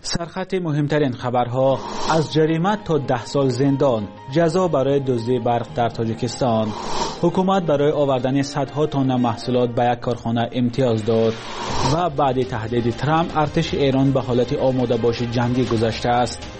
سرخط مهمترین خبرها: از جریمه تا 10 سال زندان، جزا برای دزدی برق در تاجیکستان. حکومت برای آوردن صدها تن محصولات به یک کارخانه امتیاز داد. و بعد تهدید ترامپ، ارتش ایران به حالت آماده باش جنگی گذشته است.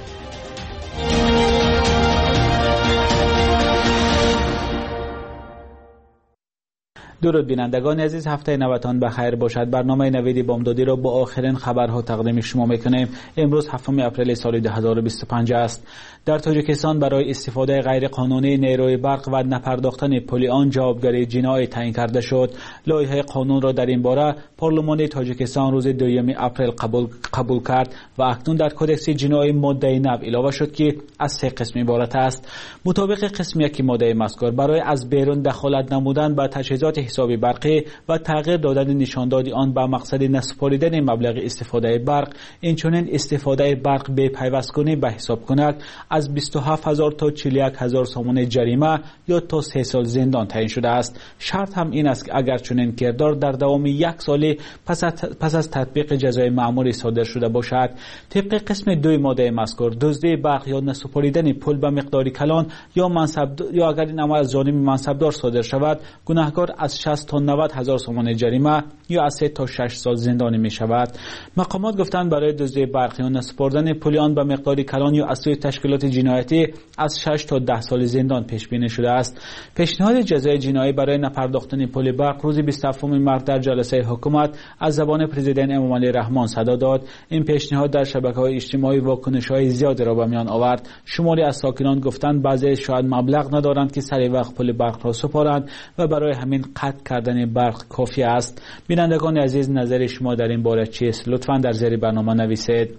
درود بینندگان عزیز، هفته نوتان بخیر باشد. برنامه نوید بامدادی را با آخرین خبرها تقدیم شما میکنیم. امروز 7 اپریل سال 2025 است. در تاجیکستان برای استفاده غیر قانونی نیروی برق و نپرداختن پول آن جوابگری جنایی تعیین کرده شد. لایحه قانون را در این باره پارلمان تاجیکستان روز 2 اپریل قبول کرد و اکنون در کدکس جنایی ماده 9 اضافه شد که از 3 قسم عبارت است. مطابق قسم 1 ماده مذکور، برای از بیرون دخالت نمودن به تجهیزات حسابی برقی و تغییر دادن نشانداد آن به مقصد نسپاریدن مبلغ استفاده برق، اینچنین استفاده برق به پیوستگونه به حساب کند، از 27000 تا 41000 سومون جریمه یا تا 3 سال زندان تعیین شده است. شرط هم این است که اگر چنین کردار در دوام 1 سال پس از تطبیق جزای مأموری صادر شده باشد. طبق قسم 2 ماده مذکور، دزدی برق یا نسپاریدن پول به مقداری کلان یا اگر این عمل از جانب منصبدار صادر شود، گناهکار از 60 تا 90 هزار سومون جریمه یا از 3 تا 6 سال زندانی می شود. مقامات گفتند برای دزدی برقی و نسپردن پول آن به مقداری کلان یا از سوی تشکیلات جنایتی از 6 تا 10 سال زندان پیش بینی شده است. پیشنهاد جزای جنایی برای نپرداختن پول برق روز 27 مارس در جلسه حکومت از زبان پرزیدنت امامعلی رحمان صدا داد. این پیشنهاد در شبکه‌های اجتماعی واکنش‌های زیادی را به میان آورد. شماری از ساکنان گفتند بعضی شاید مبلغ ندارند که سریع وقت پول برق را سپارند و برای همین قطع کردن برق کافی است. بینندگان عزیز، نظر شما در این باره چیست؟ لطفاً در زیر برنامه نویسید.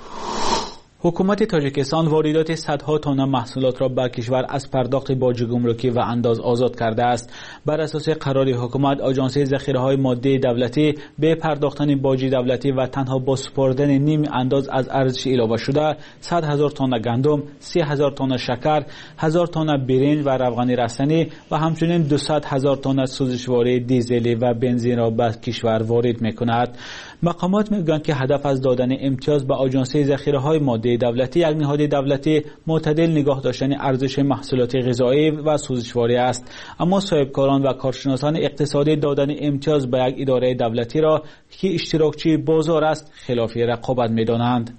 حکومت تاجیکستان واردات صدها تن محصولات را به کشور از پرداخت باج گمرکی و انداز آزاد کرده است. بر اساس قرار حکومت، آژانس ذخیره‌های ماده دولتی به پرداختن باج دولتی و تنها با سپردن نیم انداز از ارزش اضافه شده 100,000 تن گندم، 30,000 تن شکر، 1000 تن برنج و روغن رستنی و همچنین 200,000 تن سوزشواری دیزلی و بنزین را به کشور وارد می‌کند. مقامات میگویند که هدف از دادن امتیاز به آژانس ذخیره‌های ماده دولتی، یک نهاد دولتی معتدل نگاه داشتن ارزش محصولات غذایی و سوزشواری است. اما صاحبکاران و کارشناسان اقتصادی دادن امتیاز به یک اداره دولتی را که اشتراکچی بازار است خلافی رقابت می‌دانند.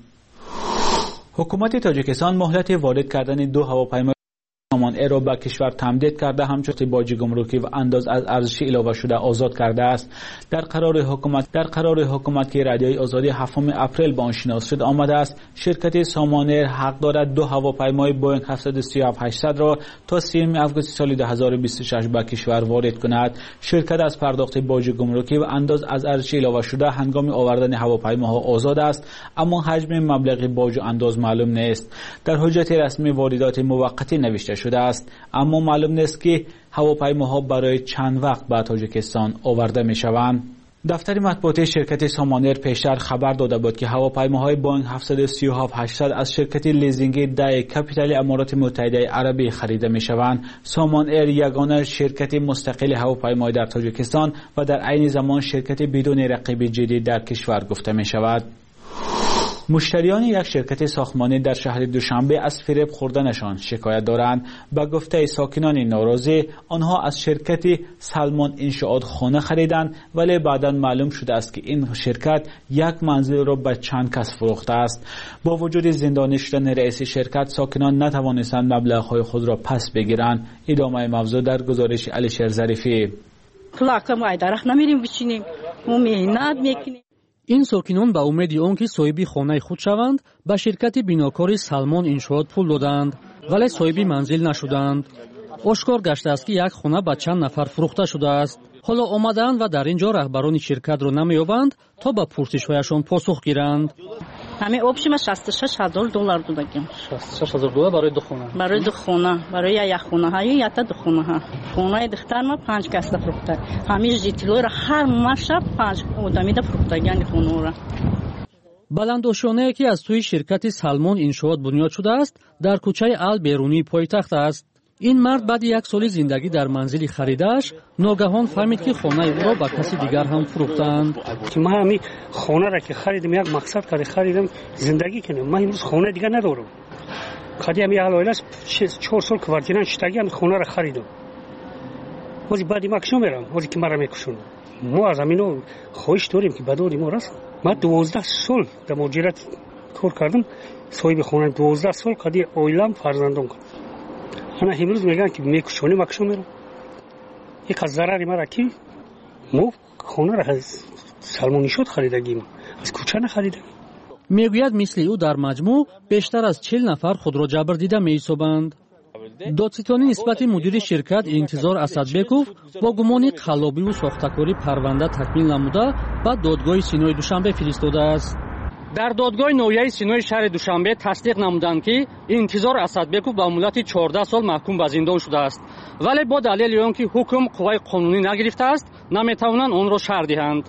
حکومت تاجیکستان مهلت وارد کردن 2 هواپیمای سامان ایر را به کشور تمدید کرده، همچنین باج گمرکی و انداز از ارزش اضافه شده آزاد کرده است. در قرار حکومت که رادیوی آزادی 7 اپریل با آن شناس شد آمده است، شرکت سامان ایر حق دارد 2 هواپیمای بوینگ 737-800 را تا 30 آگوست سال 2026 به کشور وارد کند. شرکت از پرداخت باج گمرکی و انداز از ارزش اضافه شده هنگام آوردن هواپیماها آزاد است، اما حجم مبلغ باج و انداز معلوم نیست. در حجت رسمی واردات موقتی نوشته شده است، اما معلوم نیست که هواپیماها برای چند وقت به تاجیکستان آورده می شوند. دفتر مطبوعاتی شرکت سامان ایر پیشتر خبر داده بود که هواپیماهای بوینگ 737-800 از شرکت لیزینگی دای کپیتال امارات متحده عربی خریده می شوند. سامان ایر یگانه شرکت مستقل هواپیمایی در تاجیکستان و در عین زمان شرکت بدون رقیب جدی در کشور گفته می شود. مشتریان یک شرکت ساختمانی در شهر دوشنبه از فریب خوردنشان شکایت دارند. به گفته ساکنان ناراضی، آنها از شرکت سلمان انشاءات خانه خریدند، ولی بعداً معلوم شده است که این شرکت یک منزل را به چند کس فروخته است. با وجود زندانی شدن رئیس شرکت، ساکنان نتوانستند مبلغ‌های خود را پس بگیرند. ادامه موضوع در گزارش علیشیر ظریفی. این ساکنان به امید آن که صاحب خانه خود شوند به شرکت بیناکاری سلمان انشاءات پول دادند، ولی صاحب منزل نشدند. آشکار گشته است که یک خانه به چند نفر فروخته شده است. حالا آمدند و در اینجا رهبران شرکت را نمی‌یابند تا به پرسش‌هایشان پاسخ گیرند. همه آبشیم $66,000 دادیم. $66,000 برای 2 خانه. برای 2 خانه، برای یک خانه ها یا تا 2 خانه ها. خانه دختر ما 5 کس فروخته. همه جیتلو را هر مشب 5 آدمی دا فروختگان خانه را. بلندوشانه که از توی شرکت سلمان انشاءات بنیاد شده است در کوچه ال بیرونی پایتخت است. این مرد بعد یک سال زندگی در منزل خریدش ناگهان فهمید که خانه او را به کسی دیگر هم فروختند. من همین خانه را که خریدم یک مقصد کاری خریدم زندگی کنم. من امروز خانه دیگر ندارم. خودی همین حالایش 4 سال کوارتیران شتگی همین خانه را خریدم. ولی بعدی ماکشو میرم. ولی که مرا میکشونم. ما از همینو خواهش داریم که بداری ما راست. من 12 سال در مهاجرت کار کردم. صاحب خانه 12 سال کدی اویلم فرزندم. انا امروز میگن که میکشونی ماکشو میرم. یک از ضرری مرا کی ما خانه را سلمانی شد خریدگیم. از کوچه نخریدیم. میگوید مثل او در مجموع بیشتر از 40 نفر خود را جبر دیده می‌یابند. دادستانی نسبت مدیر شرکت انتظار اسدبеков با گمان خلابی و ساختکاری پرونده تکمیل نموده به دادگاه سینای دوشنبه فرستاده است. در دادگاه نویه سینای شهر دوشنبه تصدیق نمودند که انتظار اسدبekov به مدت 14 سال محکوم به زندان شده است، ولی با دلیل آنکه حکم قوای قانونی نگرفته است نمیتوانند آن را شرح دهند.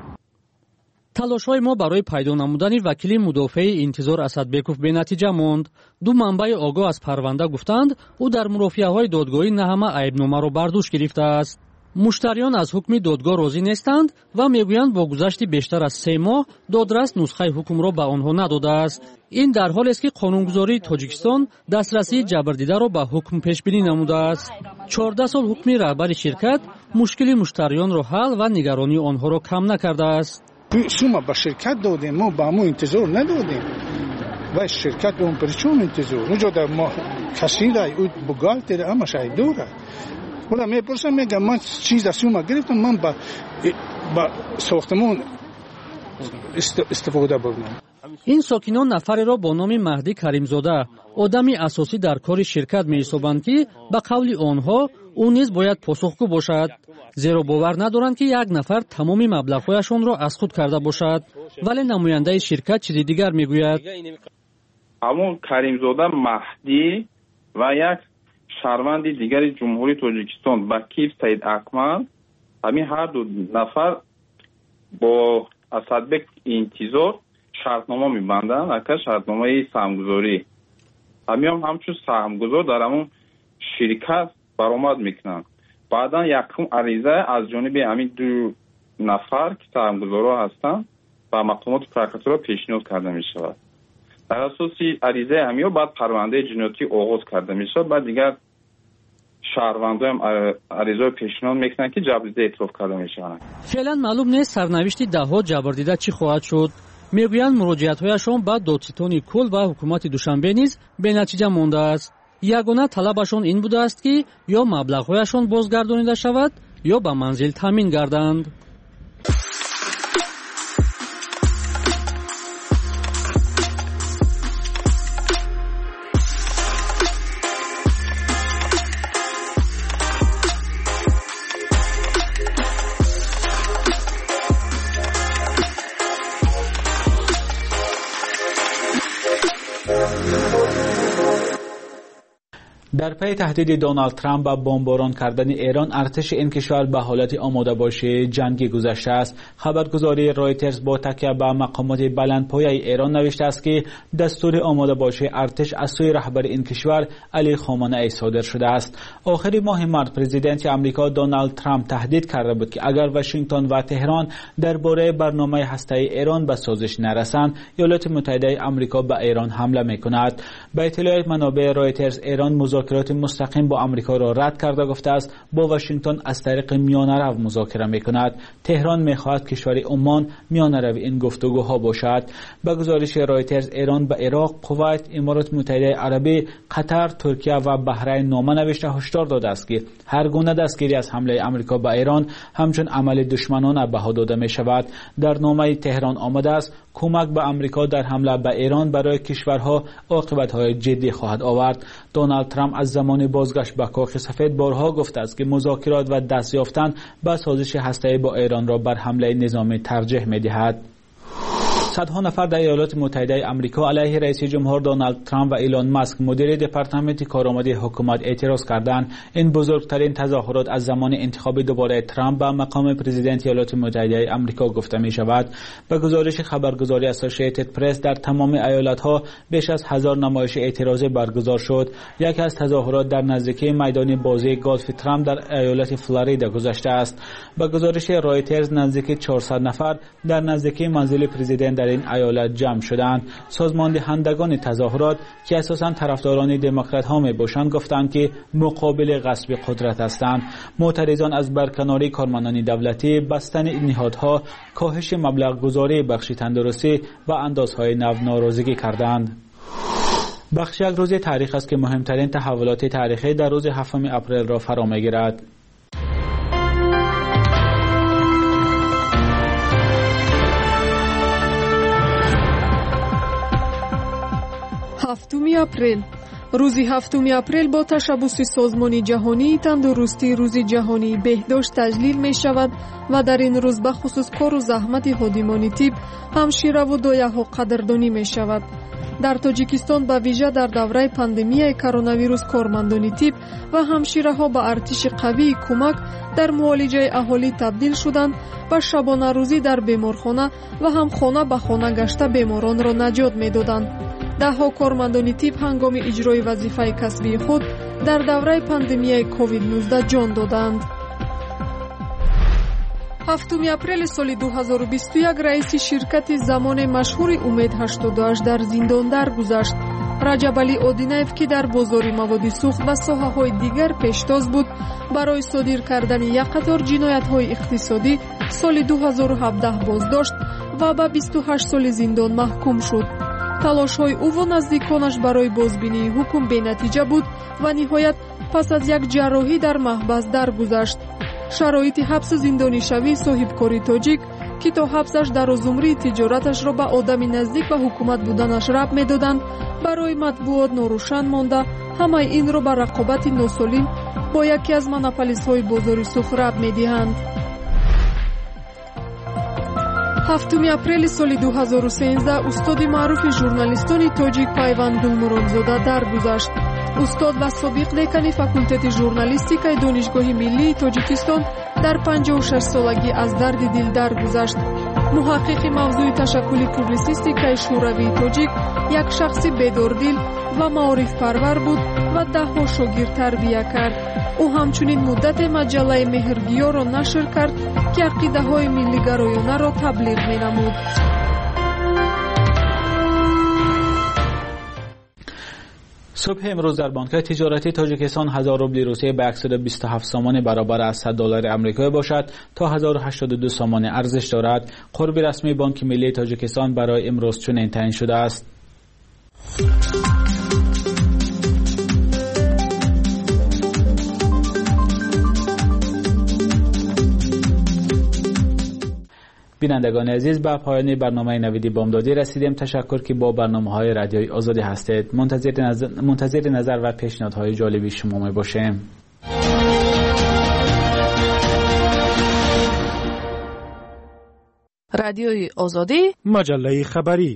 تلاش‌های ما برای پیدا نمودن وکیل مدافع انتظار اسدبekov به نتیجه ماند. دو منبع آگاه از پرونده گفتند او در مرافعه‌های دادگاهی نه همه عیبنامه را برداشت گرفته است. مشتریان از حکم دادگاه راضی نیستند و میگویند با گذشت بیشتر از 3 ماه دادرس نسخه حکم را به آنها نداده است. این در حالی است که قانونگذاری تاجیکستان دسترسی جبردیده را به حکم پیش بینی نموده است. 14 سال حکم رهبر شرکت مشکل مشتریان را حل و نگرانی آنها را کم نکرده است. شما به شرکت دادیم، ما به ما انتظار ندادیم و شرکت به اون پرچون انتظار اونجا در ما کسی را او بگالت را اما شاید دوره ولی میپرسم میگم من چیز از شما گرفتم من با ساختمان استفاده بردم. این ساکنان نفری را با نام مهدی کریمزاده آدمی اساسی در کار شرکت می‌یابند که به قول آنها او نیز باید پاسخگو باشد، زیرا باور ندارند که یک نفر تمام مبلغ‌هایشان را از خود کرده باشد. ولی نماینده شرکت چیز دیگر میگوید. همون کریمزاده مهدی و یک شهروند دیگر جمهوری تاجیکستان وکیل سید اکمل، همین هر دو نفر با اسدبek انتظار شرطنامه می‌بندند، اگر شرطنامه سهمگذاری همچون سهمگذار در همون شرکت برآمد میکنند. بعدا یکم عریضه از جانب همین دو نفر که سهمگذارا هستند و مقامات پرکاتورا پیشنهاد کرده می شود. در اساس عریضه همین بعد پرونده جنایتی آغاز کرده می شود. بعد دیگر شهروندان هم عریضه پیشنهاد میکنند که جبردیده اعتراف کرده می شوند. فعلا معلوم نیست سرنوشت دهها جبردیده چی خواهد شد. میگویند مراجعت‌هایشان به دادستانی کل و حکومت دوشنبه نیز به نتیجه مانده است. یگانه طلبشان این بوده است که یا مبلغ‌هایشان بازگردانیده شود یا به منزل تامین گردند. در پی تهدید دونالد ترامپ به بمباران کردن ایران، ارتش این کشور به حالت آماده باشی جنگی گذشته است. خبرگزاری رایترز با تکیه به مقامات بلندپایه ایران نوشته است که دستور آماده باشی ارتش از سوی رهبر این کشور علی خامنه ای صادر شده است. آخر ماه مارس پرزیدنت آمریکا دونالد ترامپ تهدید کرده بود که اگر واشنگتن و تهران درباره برنامه هسته‌ای ایران به سازش نرسند، ایالات متحده آمریکا به ایران حمله می‌کند. به اطلاع منابع رایترز، ایران مذاکرات مستقیم با آمریکا را رد کرده گفته است با واشنگتن از طریق میانه‌رو مذاکره می‌کند. تهران می‌خواهد کشور عمان میانه‌رو این گفتگوها باشد. به گزارش رایترز، ایران به عراق، کویت، امارات متحده عربی، قطر، ترکیه و بحرین نامه نوشته هشدار داده است که هر گونه دستگیری از حمله آمریکا به ایران همچون عمل دشمنانه بها داده می‌شود. در نامه تهران آمده است کمک به آمریکا در حمله به ایران برای کشورها عاقبت‌های جدی خواهد آورد. دونالد ترامپ از زمان بازگشت به کاخ سفید بارها گفته است که مذاکرات و دست یافتن به سازش هسته‌ای با ایران را بر حمله نظامی ترجیح می‌دهد. صدها نفر در ایالات متحده آمریکا علیه رئیس جمهور دونالد ترامپ و ایلان ماسک مدیر دپارتمنت کارآمدی حکومت اعتراض کردند. این بزرگترین تظاهرات از زمان انتخاب دوباره ترامپ به مقام پرزیدنت ایالات متحده آمریکا گفته می شود. به گزارش خبرگزاری اسوسییتد پرس در تمام ایالت‌ها بیش از 1000 نمایش اعتراضی برگزار شد. یکی از تظاهرات در نزدیکی میدان بازی گلف ترامپ در ایالت فلوریدا گذشته است. به گزارش رایترز نزدیک 400 نفر در نزدیکی منزل پرزیدنت در این ایالت جمع شدند. سازمان دهندگان تظاهرات که اساساً طرفداران دموکرات ها میباشند گفتند که مقابل غصب قدرت هستند. معترضان از برکناری کارمندان دولتی، بستن نهادها، کاهش مبلغ گذاری بخش تندرستی و اندازهای نو ناراضگی کردند. بخش یک روز تاریخ است که مهمترین تحولات تاریخی در روز 7 اپریل را فرا میگیرد. هفتم اپریل روزی 7 اپریل با تشبث سازمان جهانی تندرستی روز جهانی بهداشت تجلیل می شود و در این روز به خصوص کار و زحمت خادمان طب، همشیره و دایه‌ها قدردانی می شود. در تاجیکستان به ویژه در دوره پاندمی کرونا ویروس کارمندان طب و همشیره‌ها به ارتش قوی کمک در معالجه اهالی تبدیل شدند و شبانه روزی در بیمارخانه و هم خانه به خانه گشته بیماران را نجات می‌دادند. ده‌ها کارمندان طب هنگام اجرای وظیفه کسبی خود در دوره پاندمی کووید 19 جان دادند. 7 اپریل سال 2021 رئیس شرکت زمان مشهور امید 88 در زندان درگذشت. رجب علی آدینیف که در بازار مواد سوخت و ساحه‌های دیگر پیشتاز بود، برای صادر کردن یک قطار جنایت‌های اقتصادی سال 2017 بازداشت و به 28 سال زندان محکوم شد. تلاش‌های او و نزدیکانش برای بازبینی حکم بی‌نتیجه بود و نهایت پس از یک جراحی در محبس درگذشت. شرایط حبس زندانی شوی صاحبکاری تاجیک که تا حبسش در زمره تجارتش را به آدم نزدیک به حکومت بودنش ربط می‌دادند، برای مطبوعات ناروشن مانده همه این را به رقابت ناسالم با یکی از مونوپولیست‌های بازار سوخت ربط می‌دهند. 7 اپریل سال 2013 استاد معروف ژورنالیستان تاجیک پیوند گلمرادزاده درگذشت. استاد و سابق دکان فاکولته ژورنالیستیکای دانشگاه ملی تاجیکستان در 56 سالگی از درد دل درگذشت. محقق موضوع تشکل پوبلیسیستیکای شوروی تاجیک یک شخص بیداردل و معارف پرور بود و ده‌ها شاگرد تربیت کرد. او همچنین مدت مجله مهرگیا را نشر کرد که عقیده‌های ملی‌گرایانه را تبلیغ می‌نمود. صبح امروز در بانک‌های تجارتی تاجیکستان 1000 روبل روسیه به 127 سامان برابر از $100 آمریکایی باشد تا 1082 سامان ارزش دارد. قرب رسمی بانک ملی تاجیکستان برای امروز چنین تعیین شده است. بینندگان عزیز، به پایان برنامه نویدی بامدادی رسیدیم. تشکر که با برنامه‌های رادیوی آزادی هستید. منتظر نظر و پیشنهادهای جالبی شما می باشیم. رادیوی آزادی، مجله خبری.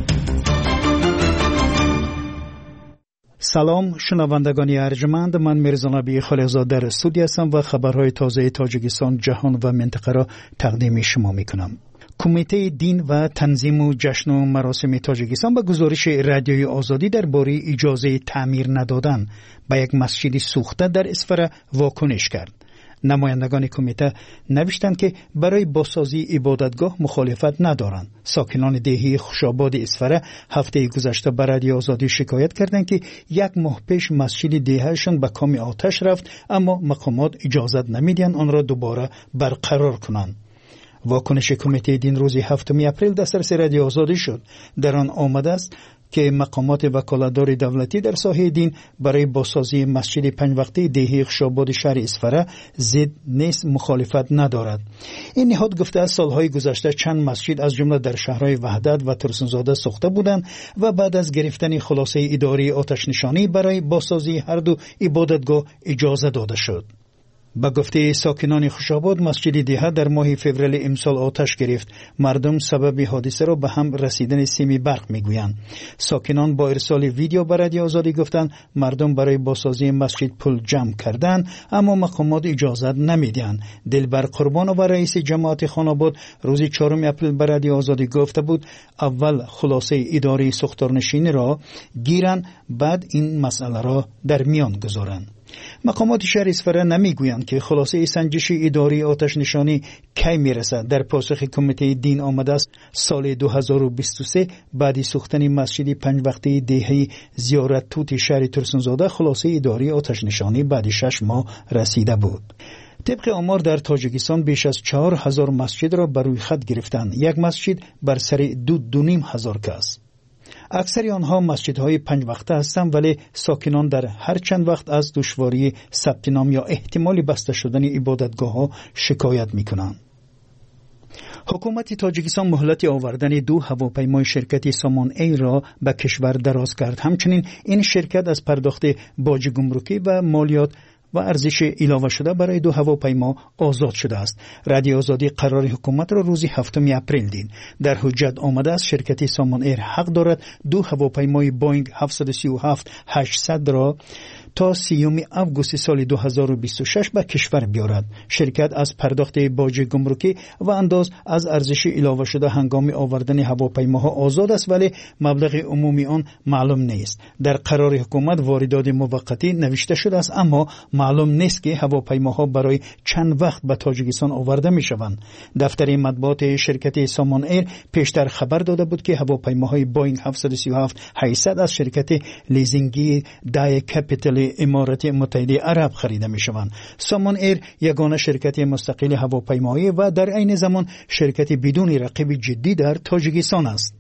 سلام شنوندگان ارجمند، من میرزا نبی خلیزاده در استودیو هستم و خبرهای تازه تاجیکستان، جهان و منطقه را تقدیم شما میکنم. کمیته دین و تنظیم و جشن و مراسم تاجیکستان به گزارش رادیوی آزادی درباره اجازه تعمیر ندادن به یک مسجد سوخته در اسفره واکنش کرد. نمایندگان کمیته نوشتند که برای بازسازی عبادتگاه مخالفت ندارند. ساکنان دهی خوشاباد اسفره هفته گذشته به رادیو آزادی شکایت کردند که یک ماه پیش مسجد دههشان به کام آتش رفت، اما مقامات اجازت نمیدن آن را دوباره برقرار کنند. واکنش کمیته دین روز 7 اپریل دسترس رادیو آزادی شد. در آن آمده است که مقامات وکالتدار دولتی در ساحه دین برای بازسازی مسجد 5 وقته دهی خوشاباد شهر اسفره ضد نیست، مخالفت ندارد. این نهاد گفته است سالهای گذشته چند مسجد از جمله در شهرهای وحدت و ترسنزاده ساخته بودند و بعد از گرفتن خلاصه اداری آتش نشانی برای بازسازی هر دو عبادتگاه اجازه داده شد. با گفته ساکنان خوشاباد، مسجد دیها در ماه فوریه امسال آتش گرفت. مردم سبب حادثه را به هم رسیدن سیم برق میگویند. ساکنان با ارسال ویدیو به رادیو آزادی گفتند مردم برای بازسازی مسجد پول جمع کردند اما مقامات اجازه نمیدهند. دلبر قربانو و رئیس جماعت خاناباد روز 4 اپریل به رادیو آزادی گفته بود اول خلاصه اداره ساختارنشینی را گیرند بعد این مسئله را در میان گذارند. مقامات شهر اصفهان نمیگویند که خلاصه سنجش اداری آتش نشانی کی میرسد. در پاسخ کمیته دین آمده است سال 2023 بعد سوختن مسجد 5 وقته دهه زیارت توت شهر ترسونزاده خلاصه اداری آتش نشانی بعد 6 ماه رسیده بود. طبق آمار در تاجیکستان بیش از 4000 مسجد را بر روی خط گرفتند. یک مسجد بر سر 2,500 کس. اکثر آنها مسجدهای 5 وقته هستند ولی ساکنان در هر چند وقت از دشواری ثبت نام یا احتمال بسته شدن عبادتگاه ها شکایت می کنند. حکومت تاجیکستان مهلت آوردن 2 هواپیمای شرکت سامان ای را به کشور دراز کرد. همچنین این شرکت از پرداخت باج گمرکی و مالیات و ارزش علاوه شده برای 2 هواپیما آزاد شده است. رادیو آزادی قرار حکومت را روز 7 اپریل دید. در حجت آمده است شرکت سامان ایر حق دارد 2 هواپیمای بوینگ 737-800 را تا 30 آگوست سال 2026 به کشور بیارد. شرکت از پرداخت باج گمرکی و انداز از ارزش علاوه شده هنگام آوردن هواپیماها آزاد است ولی مبلغ عمومی آن معلوم نیست. در قرار حکومت واردات موقتی نوشته شده است اما معلوم نیست که هواپیماها برای چند وقت به تاجیکستان آورده می شوند. دفتر مطبوعات شرکت سامان ایر پیشتر خبر داده بود که هواپیماهای بوینگ 737-800 از شرکت لیزینگی دای کپیتال امارات متحده عرب خریده می شوند. سامان ایر یگانه شرکت مستقل هواپیمایی و در عین زمان شرکت بدون رقیب جدی در تاجیکستان است.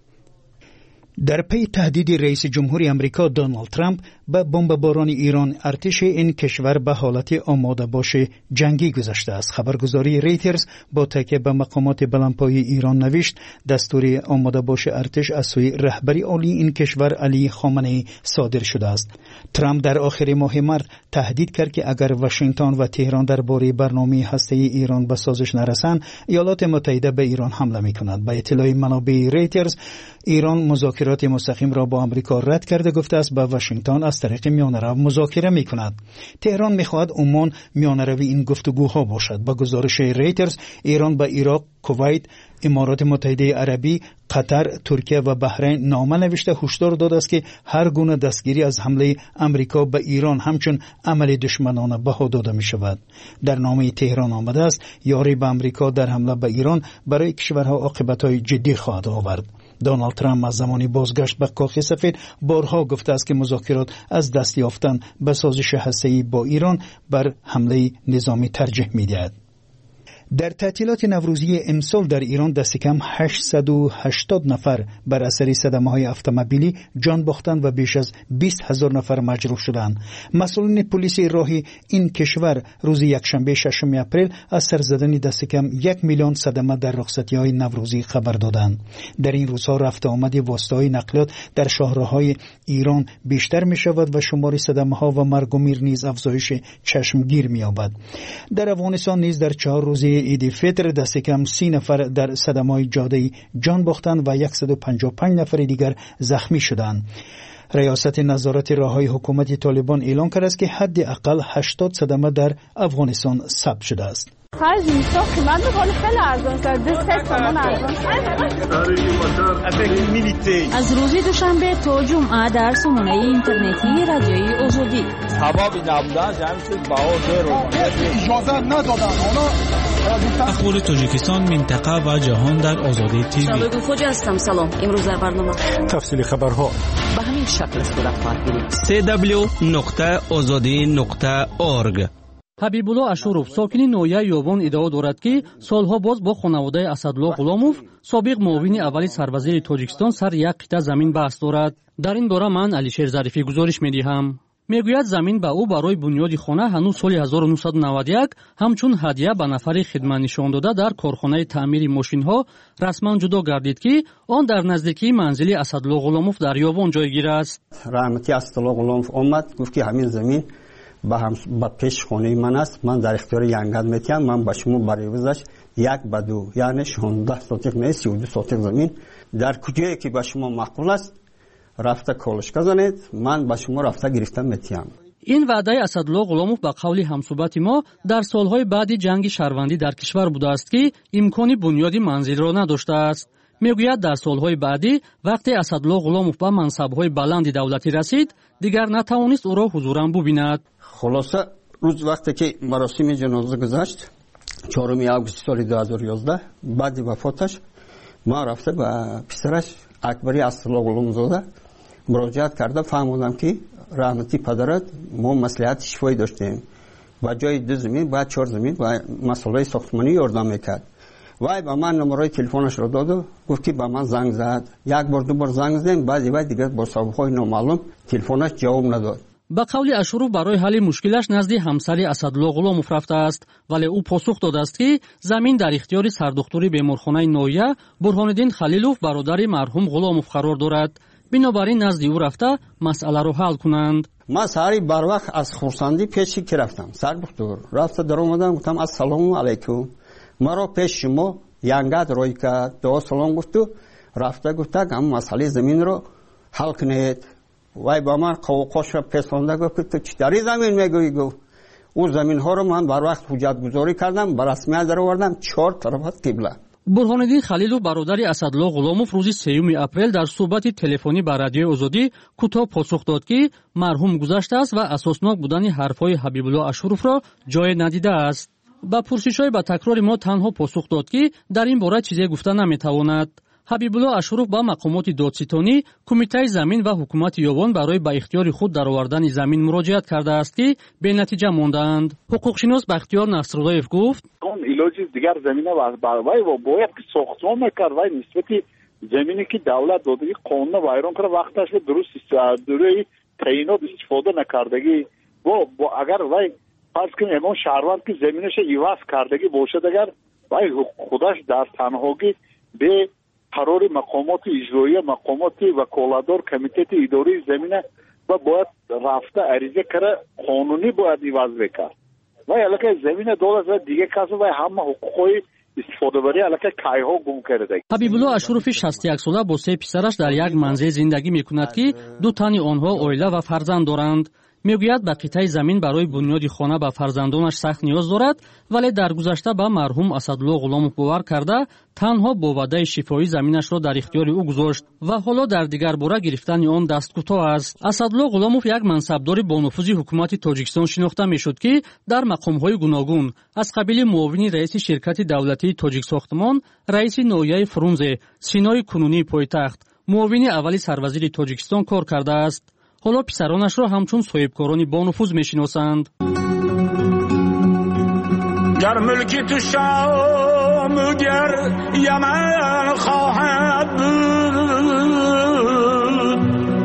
در پی تهدید رئیس جمهوری امریکا دونالد ترامپ به بمباران ایران، ارتش این کشور به حالت آماده باش جنگی گذاشته است. خبرگزاری ریترز با تکیه به مقامات بلندپایه ایران نوشت دستور آماده باش ارتش از سوی رهبری عالی این کشور علی خامنه‌ای صادر شده است. ترامپ در آخر ماه مارس تهدید کرد که اگر واشنگتن و تهران درباره برنامه هسته‌ای ایران به سازش نرسند، ایالات متحده به ایران حمله می‌کند. به اطلاع منابع ریترز، ایران مذاکرات مستقیم را با آمریکا رد کرده گفته است با واشنگتن از طریق میانه‌رو مذاکره می‌کند. تهران می‌خواهد عمان میانه‌روی این گفتگوها باشد. با گزارش ریترز، ایران به عراق، کویت، امارات متحده عربی، قطر، ترکیه و بحرین نامه نوشته هشدار داده است که هر گونه دستگیری از حمله امریکا به ایران همچون عمل دشمنانه بها داده می شود. در نامه تهران آمده است یاری به امریکا در حمله به ایران برای کشورها عاقبت‌های جدی خواهد آورد. دونالد ترامپ از زمانی بازگشت به کاخ سفید بارها گفته است که مذاکرات از دست یافتن به سازش هسته‌ای با ایران بر حمله نظامی ترجیح می‌دهد. در تعطیلات نوروزی امسال در ایران دست کم 880 نفر بر اثر صدمه‌های اتومبیلی جان باختند و بیش از 20,000 نفر مجروح شدند. مسئولین پلیس راهی این کشور روز یکشنبه 6 اپریل از سر زدن دست کم 1 میلیون صدمه در رخصتی‌های نوروزی خبر دادند. در این روزها رفت آمد واسطه‌های نقلیات در شاهراه‌های ایران بیشتر می‌شود و شمار صدمه‌ها و مرگ و میر نیز افزایش چشمگیر می‌یابد. در افغانستان نیز در 4 روزه عید فطر دست کم 30 نفر در صدمه‌های جاده‌ای جان باختند و 155 نفر دیگر زخمی شدند. ریاست نظارت راههای حکومت طالبان اعلام کرده است که حداقل 80 صدمه در افغانستان ثبت شده است. خرج میسا قیمت میکنه خیلی ارزان کرده 3 تومان ارزان. از روز دوشنبه تا جمعه در سامانه اینترنتی رادیوی آزادی ثوابی نبودن همین چیز باور رو اجازه ندادن. اخبار تاجیکستان، منطقه و جهان در آزادی تیوی. شبکه فوج هستم. سلام. امروز در برنامه تفصیل خبرها به همین شکل صورت خواهد گرفت. www.azadi.org. حبیبالله اشورов ساکنی ноҳияи Ёбон иддао дорад ки солҳо боз бо хонаводаи Асадулло Ғуломов собиқ муовини аввали сарвазири Тоҷикистон сар як қита замин баҳс дорад. дар ин бора ман Алишер Зарифӣ гузориш медиҳам. мегӯяд замин ба ӯ барои бунёди хона ҳанӯз соли 1991 ҳамчун ҳадия ба нафари хидматнишондода дар корхонаи таъмири мошинҳо расман ҷудо гардид ки он дар наздикии манзили Асадулло Ғуломов дар Ёбон ҷойгир аст. раҳмати Асадулло Ғуломов омад гуфт ки ҳамин замин با پیش خونه من است. من در اختیار ینگد میتیم. من با شما برای وزش 1:2 یعنی 16 سوتیق نه 32 سوتیق زمین در کجایی که با شما معقول است رفته کالشکا زنید. من با شما رفته گرفتن میتیم. این وعده اسدالله غلامов ба қавли ҳамсӯҳбати мо дар солҳои баъди ҷанги шаҳрвандӣ дар кишвар будааст ки имкони бунёди манзилро надоштааст. мегӯяд дар солҳои баъдӣ вақте асадулло ғуломов ба мансабҳои баланди давлатӣ расид дигар натавонист ӯро ҳузуран бубинад. хулоса рӯз вақте ки маросими ҷаноза гузашт 4 августи соли 2011 баъди вафоташ ман рафта ба писараш акбари асадулло ғуломзода муроҷиат карда фаҳмудам ки раҳмати падарат мо маслиҳати шифоӣ доштем ба ҷои 2 замин баъд 4 замин ва масъулаи сохтмонӣ ёрдам мекард. вай ба ман номерои телефонашро доду гуфт ки ба ман занг зад. як бор ду бор занг задем баъди вай дигар бо сабабҳои номаълум телефонаш ҷавоб надод. ба қавли ашуров барои ҳалли мушкилаш назди ҳамсари асадулло ғуломов рафтааст, вале ӯ посух додааст ки замин дар ихтиёри сардухтури беморхонаи ноҳия бурҳониддин халилов бародари марҳум ғуломов қарор дорад. бинобар ин назди ӯ рафта масъаларо ҳал кунанд. ман саҳари барвақт аз хурсандӣ пеши ки рафтам сардухтур рафта даромадам гуфтам ассалому алайкум маро пеш шумо янгад рой кард дуо салом гуфту рафта гуфта ҳам масъалаи заминро ҳал кунед. вай ба ман қовоқоша песонда гуфт ту чӣ дар ин замин мегӯӣ? гуфт ӯ заминҳоро ман барвақт ҳуҷҷатгузорӣ кардам ба расмият даровардам 4 тарафат қибла. бурҳониддин халилов бародари асадулло ғуломов рӯзи 3 апрел дар суҳбати телефонӣ ба радиои озодӣ кӯтоҳ посух дод ки марҳум гузаштааст ва асоснок будани ҳарфҳои ҳабибулло ашуровро ҷое надидааст. ба пурсишҳои ба такрори мо танҳо посух дод ки дар ин бора чизе гуфта наметавонад. ҳабибулло ашуров ба мақомоти додситонӣ, кумитаи замин ва ҳукумати ёбон барои ба ихтиёри худ даровардани замин муроҷиат кардааст ки бенатиҷа мондаанд. ҳуқуқшинос Бахтиёр Насруллоев гуфт илоҷи дигар замина вай бояд ки сохтмон мекард вай нисбати замине ки давлат додаги қонуна вайрон карда вақташ дуруст дуруи таъинот истифода накардагӣ агар вай фарз кунем ягон шаҳрванд ки заминаша иваз кардагӣ бошад агар вай худаш дар танҳогӣ бе қарори мақомоти иҷроия мақомоти ваколатдор комитети идории замина ва бояд рафта ариза кара қонунӣ бояд иваз мекард. вай аллакай замина додад ва дигар кас вай ҳама ҳуқуқҳои истифодабарӣ аллакай кайҳо гум карда. ҳабибулло ашурови 61 сола бо 3 писараш дар як манзил зиндагӣ мекунад ки 2 тани онҳо оила ва фарзанд доранд. мегӯяд ба қитъаи замин барои бунёди хона ба фарзандонаш сахт ниёз дорад, вале дар гузашта ба марҳум асадулло ғуломов бовар карда танҳо бо ваъдаи шифоӣ заминашро дар ихтиёри ӯ гузошт ва ҳоло дар дигар бора гирифтани он дасткӯтоҳ аст. асадулло ғуломов як мансабдори бонуфузи ҳукумати Тоҷикистон шинохта мешуд ки дар мақомҳои гуногун аз қабили муовини раиси ширкати давлатии Тоҷиксохтмон, раиси ноҳияи Фрунзе, синои кунунии пойтахт, муовини аввали сарвазири Тоҷикистон кор кардааст. ҳоло писаронашро ҳамчун соҳибкорони бонуфуз мешиносанд. گر ملکی تو شام گر یمن خواهد بود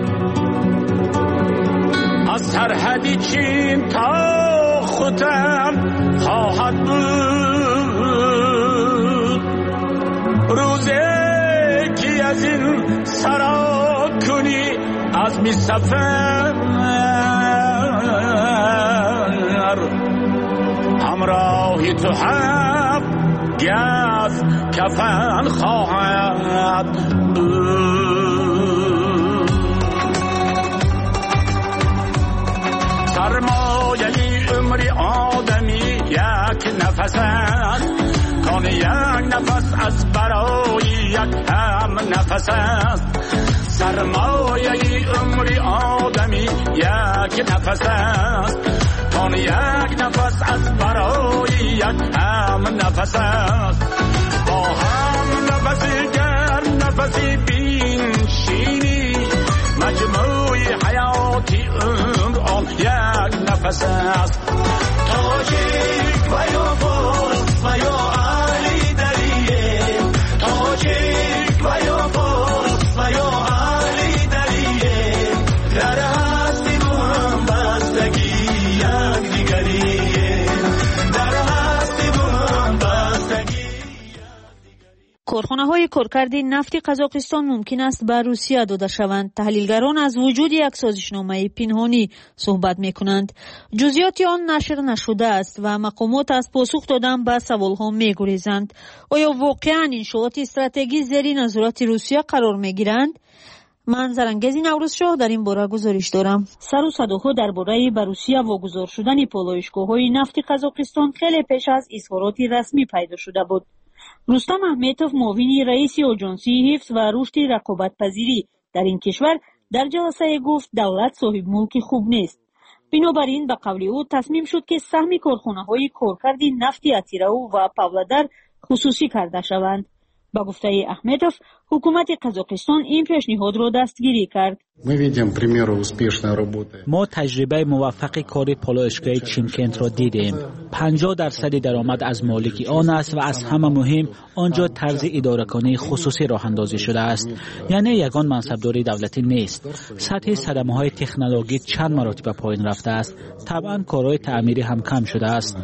از سرحدی چین تا ختن خواهد بود روزی که از این سرا کنی از می سفر همراهی تو هم گز کفن خواهد بود سرمایه عمر آدمی یک نفس است کان یک نفس از برای یک هم نفس است سرمایه عمر آدمی یک نفس است کان یک نفس از برای یک هم نفس است با هم نفسی گر نفسی بین شینی مجموع حیاتی عمر آن یک نفس است تاجیک و یا فارس و یا علی دریه تاجیک و یا فارس و یا علی دریه در هستی با هم بستگی یک دیگریه در هستی با هم بستگی کارخانه‌های کارکرد نفت قزاقستان ممکن است به روسیه داده شوند. تحلیلگران از وجود یک سازشنامه پنهانی صحبت می‌کنند. جزئیات آن نشر نشده است و مقامات از پاسخ دادن به سوال‌ها می‌گریزند. آیا واقعاً انشاءات استراتژی زیر نظارت روسیه قرار می‌گیرند؟ من زرنگز نوروزشاه در این باره گزارش دارم. سر و صداها درباره به روسیه واگذار شدن پالایشگاه‌های نفت قزاقستان خیلی پیش از اظهارات رسمی پیدا شده بود. رستم احمدوف، معاون رئیس آژانسی حفظ و رشد رقابت‌پذیری در این کشور، در جلسه گفت دولت صاحب ملک خوب نیست. بنابراین به قول او تصمیم شد که سهم کارخانه‌های کارکرد نفت اتیراو و پاولادار خصوصی کرده شوند. با گفته احمدوف، حکومت قزاقستان این پیشنهاد را دستگیری کرد. ما تجربه موفق کار پالایشگاه چیمکنت را دیدیم. 50% درآمد از مالک آن است و از همه مهم آنجا طرز اداره‌کنی خصوصی راه اندازی شده است. یعنی یگان منصبداری دولتی نیست. سطح صدمه‌های تکنولوژی چند مراتب پایین رفته است. طبعا کارهای تعمیری هم کم شده است.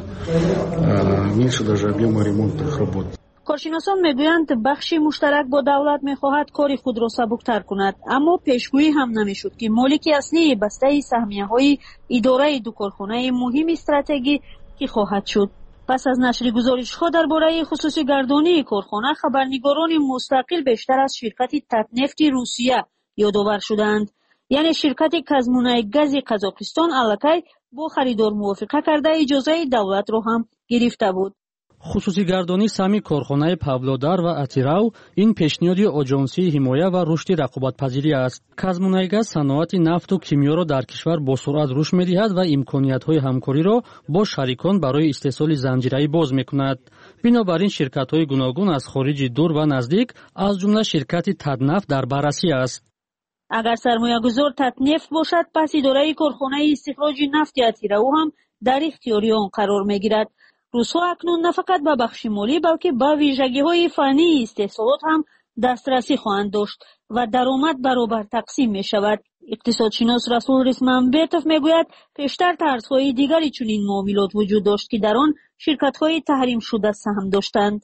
کارشناسان میگویند بخش مشترک با دولت میخواهد کار خود را سبکتر کند، اما پیشگویی هم نمیشد که مالک اصلی بسته سهمیه‌های اداره دو کارخانه مهم استراتژی کی خواهد شد. پس از نشر گزارش‌ها درباره خصوصی گردانی کارخانه، خبرنگاران مستقل بیشتر از شرکت تاتنفت روسیه یادآور شدند. یعنی شرکت کازمونای گاز قزاقستان الکی با خریدار موافقه کرده اجازه دولت را هم گرفته بود. خصوصی گردانی سهمی کارخانه پاولادار و اتیراو این پیشنهادی آژانسی حمایه و رشد رقابت‌پذیری است. کازمونایگاز صنعت نفت و کیمیا را در کشور با سرعت رشد می‌دهد و امکانیت‌های همکاری را با شریکان برای استحصال زنجیره‌ای باز می‌کند. بنابراین شرکت‌های گوناگون از خارج دور و نزدیک از جمله شرکت تاتنفت در بررسی است. اگر سرمایه‌گذار تاتنفت باشد، پس اداره کارخانه استخراج نفت اتیراو هم در اختیار آن قرار می‌گیرد. روس‌ها اکنون نه فقط به بخش مالی بلکه به ویژگی‌های فنی استحصالات هم دسترسی خواهند داشت و درآمد برابر تقسیم می‌شود. اقتصادشناس رسول رسمنبتوف میگوید پیشتر طرزهای دیگری چنین معاملات وجود داشت که در آن شرکت‌های تحریم شده سهم داشتند.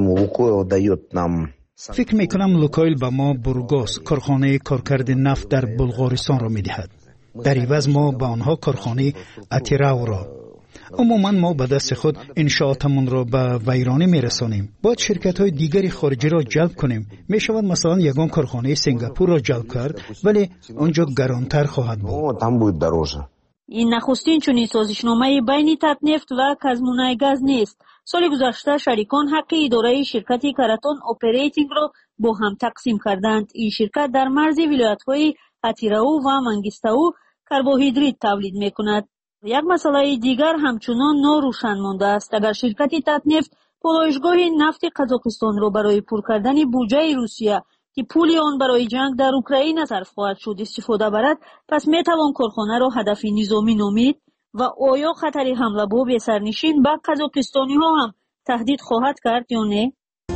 فکر می‌کنم لوکایل به ما بورگاس کارخانه کارکرد نفت در بلغارستان را می‌دهد. در عوض ما به آنها کارخانه اتیراو را. عموما ما به دست خود انشاءاتمون را به ویرانی میرسانیم. باید شرکت‌های دیگری خارجی را جلب کنیم. میشود مثلا یگان کارخانه سنگاپور را جلب کرد، ولی آنجا گرانتر خواهد بود. این نخستین چنین سازشنامه بین تاتنفت و کازمونایگاز نیست. سال گذشته شریکان حق اداره شرکت کراتون اپریتینگ را با هم تقسیم کردند. این شرکت در مرز ولایت‌های اتیراو و منگیستاو کربوهیدرات تولید می‌کند. یک مسئله دیگر همچنان ناروشن مانده است. اگر شرکت تاتنفت پالایشگاه نفت قزاقستان را برای پر کردن بودجه روسیه که پول آن برای جنگ در اوکراین صرف خواهد شد استفاده برد، پس میتوان کارخانه را هدف نظامی نامید و آیا خطر حمله به سرنشین به قزاقستانی ها هم تهدید خواهد کرد یا نه؟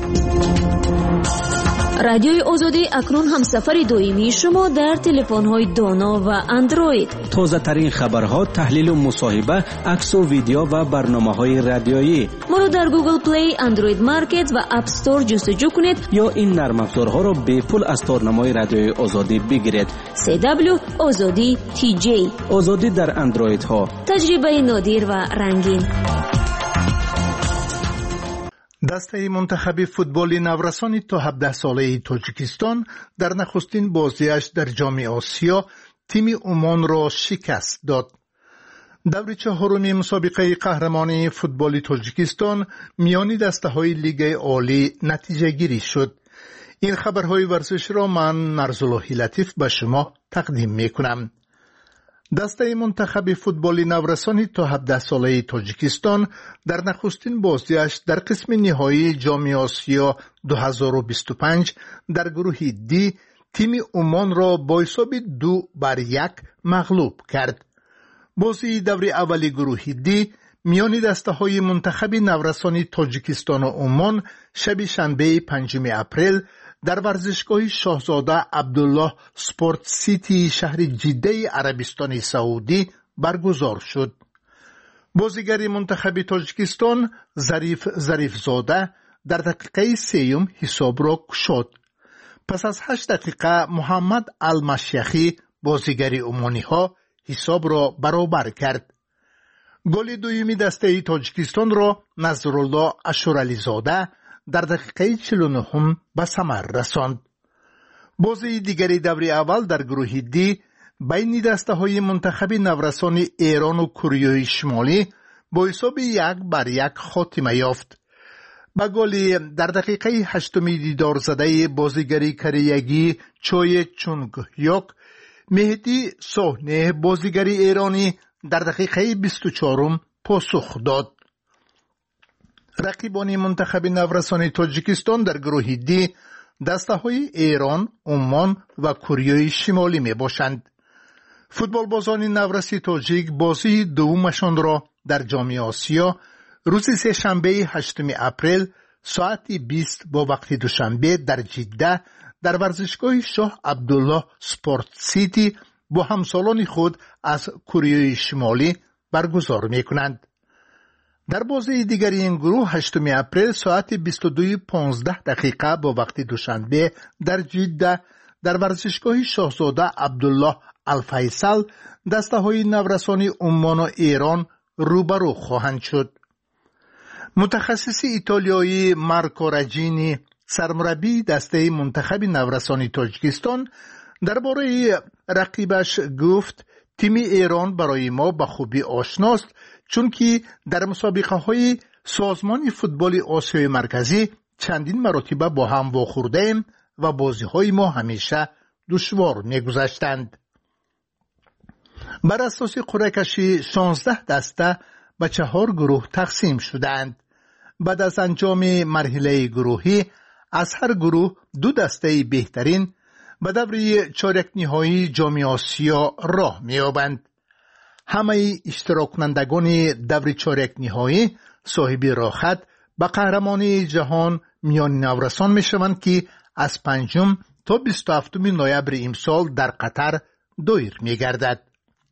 رادیوی آزادی اکنون هم سفر دائمی شما در تلفن‌های دانا و اندروید. تازه ترین خبرها، تحلیل و مصاحبه، عکس و ویدیو و برنامه‌های رادیویی. ما را در گوگل پلی، اندروید مارکت و اپ استور جستجو کنید یا این نرم افزارها را به پول از تارنمای رادیوی آزادی بگیرید. CW آزادی TJ. آزادی در اندروید ها. تجربه نادر و رنگین. دسته منتخب فوتبال نورسان تا 17 ساله تاجیکستان در نخستین بازیش در جام آسیا تیم عمان را شکست داد. دور چهارم مسابقه قهرمانی فوتبال تاجیکستان میان دسته‌های لیگ عالی نتیجه گیری شد. این خبرهای ورزش را من مرزالله لطیف به شما تقدیم میکنم. دسته منتخب فوتبال نورسان تا 17 ساله تاجیکستان در نخستین بازیش در قسم نهایی جام آسیا 2025 در گروه دی تیم عمان را با حساب 2-1 مغلوب کرد. بازی دور اول گروه دی میان دسته‌های منتخب نورسان تاجیکستان و عمان شب شنبه 5 اپریل در ورزشگاه شاهزاده عبدالله سپورت سیتی شهر جده عربستان سعودی برگزار شد. بازیگر منتخب تاجیکستان ظریف زاده در دقیقه سیوم حساب را گشود. پس از 8 دقیقه محمد المشیخی بازیگر عمانی ها حساب را برابر کرد. گل دومی دسته تاجیکستان را نصرالله اشورعلی زاده در دقیقه 49 به ثمر رساند. بازی دیگری دوره اول در گروه دی بین دسته های منتخب نورسان ایران و کره شمالی با حساب 1-1 خاتمه یافت. با گل در دقیقه 8 دیدار زده بازیگری کریگی چوی چونگ یوک، مهدی صحنه بازیگری ایرانی در دقیقه 24 پاسخ داد. رقیبان منتخب نورسان تاجیکستان در گروه دی دسته های ایران، عمان و کره شمالی می باشند. فوتبال بازان نورسی تاجیک بازی دومشان را در جام آسیا روز سه شنبه 8 اپریل ساعت 20 با وقت دوشنبه در جده در ورزشگاه شاه عبدالله سپورت سیتی با همسالان خود از کره شمالی برگزار می کنند. در بازی دیگری این گروه 8 اپریل ساعت 22:15 با وقت دوشنبه در جده در ورزشگاه شاهزاده عبدالله الفیصل دسته های نورسانی عمان و ایران روبرو خواهند شد. متخصص ایتالیایی مارکو رجینی سرمربی دسته منتخب نورسانی تاجیکستان درباره رقیبش گفت تیم ایران برای ما به خوبی آشناست، چون که در مسابقه های سازمان فوتبال آسیای مرکزی چندین مرتبه با هم واخوردیم و بازی های ما همیشه دشوار می گذشتند. بر اساس قرعه کشی 16 دسته به 4 گروه تقسیم شدند. بعد از انجام مرحله گروهی از هر گروه 2 دسته بهترین به دور چهارک نهایی جام آسیا راه می‌یابند. همه اشتراک کنندگان دور چهارک نهایی صاحب راحت به قهرمانی جهان میان نورسان میشوند که از 5 تا 27 نوامبر امسال در قطر دایر میگردد.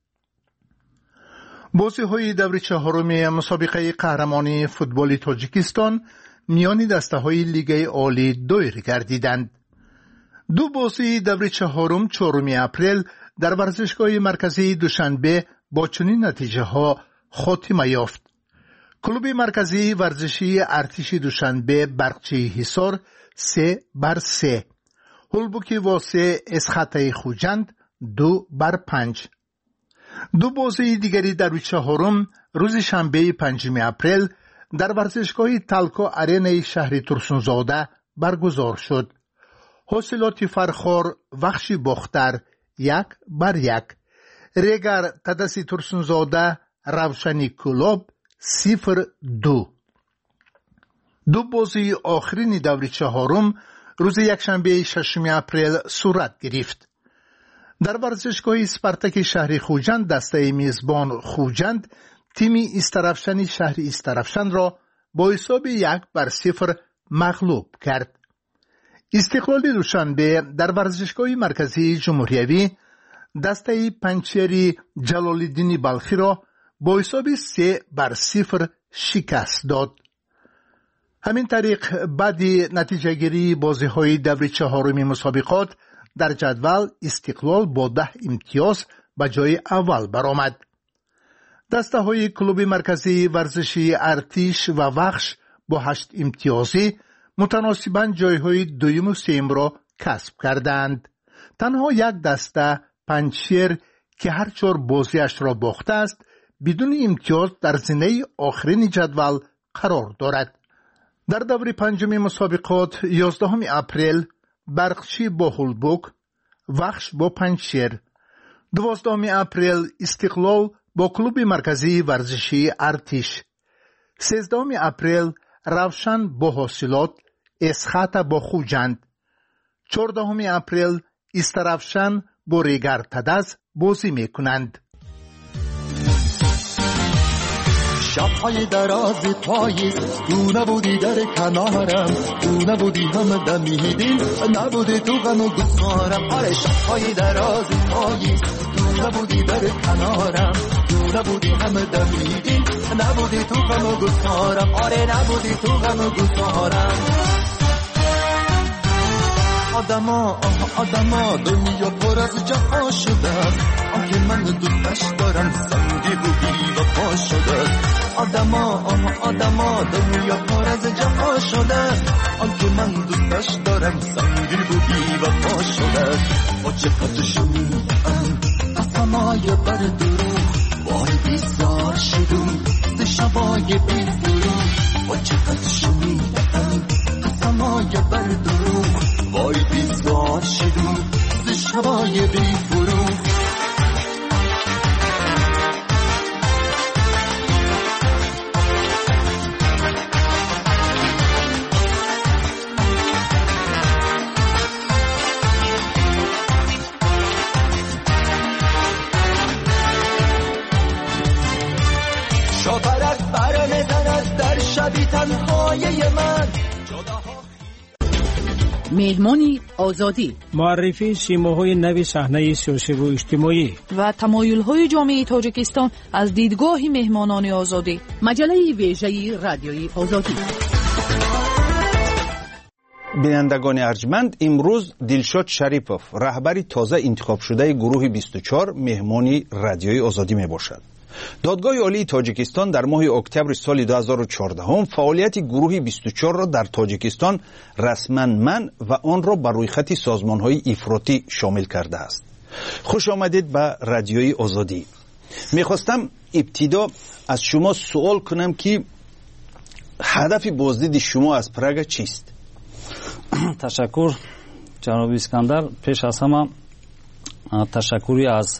بازی های دور 4 مسابقه قهرمانی فوتبال تاجیکستان میان دسته های لیگ عالی دایر گردیدند. 2 بازی دور 4 اپریل در ورزشگاه مرکزی دوشنبه با چنین نتیجه ها خاتمه یافت. کلوب مرکزی ورزشی ارتش دوشنبه برقچی حصار 3-3، هولبوکی واسه اسخطه خوجند 2-5. 2 بازی دیگری در 4 روز شنبه 5 اپریل در ورزشگاه تالکو آرینای شهر ترسونزاده برگزار شد. حاصلات فرخار وخشی باختر 1-1، ریگر تدسی ترسونزاده روشنی کلوب 0-2. 2 بازی آخرین دور 4 روز یکشنبه 6 اپریل صورت گرفت. در ورزشگاه اسپارتاک شهر خوجند دسته میزبان خوجند تیم استرافشن شهر استرافشن را با حساب 1-0 مغلوب کرد. استقلال دوشنبه در ورزشگاه مرکزی جمهوریوی دسته پنچری جلالالدین بلخی را با حساب 3-0 شکست داد. همین طریق بعد نتیجه گیری بازی های دور 4 مسابقات در جدول استقلال با 10 امتیاز به جای اول برآمد. دسته های کلوب مرکزی ورزشی ارتش و وخش با 8 امتیازی متناسباً جایهای دوم و سوم را کسب کردند. تنها یک دسته پنجشیر که هر 4 بازیش را باخته است بدون امتیاز در زینه آخرین جدول قرار دارد. در دور 5 مسابقات 11 اپریل برقچی با هولبوک، وخش با پنجشیر. 12 اپریل استقلال با کلوب مرکزی ورزشی ارتش. 13 اپریل روشن با حاصلات، اسخطه با خوجند. 14 اپریل استرافشن با ریگر تدز بازی می کنند. شب‌های دراز پاییز تو نبودی در کنارم، تو نبودی هم دمیدی، نبودی تو غم و گفتارم. آره شب‌های دراز پاییز تو نبودی در کنارم، تو نبودی همه دمیدی، نبودی تو غم و گسارم، آره نبودی تو غم و گسارم. آدما دنیا پر از جفا شده، آنکه من دوستش دارم سنگی بودی و پا شده. آدما دنیا پر از جفا شده، آنکه من دوستش دارم سنگی بودی و پا شده. با چقدر شنیدم قسمای بر دروغ، وای بیزار شدم ز شبای بی فروغ. با چقدر شنیدم قسمای بر دروغ، وای بیزار شدم ز شبای بی فروغ. شاپرک بر میزند در شبی تنهای من. میلمانی آزادی، معرفی سیماهای نوی صحنه سیاسی و اجتماعی و تمایل‌های جامعه تاجیکستان از دیدگاه مهمانان آزادی. مجله ویژه رادیوی آزادی. بینندگان ارجمند، امروز دلشاد شریپов رهبری تازه انتخاب شده گروه 24 مهمانی رادیوی آزادی می باشد. دادگاه عالی تاجیکستان در ماه اکتبر سال 2014 فعالیت گروه 24 را در تاجیکستان رسما منع و آن را بر روی خط سازمان‌های افراطی شامل کرده است. خوش آمدید به رادیوی آزادی. می‌خواستم ابتدا از شما سوال کنم که هدف بازدید شما از پراگ چیست؟ تشکر جناب اسکندر. پیش از همه تشکری از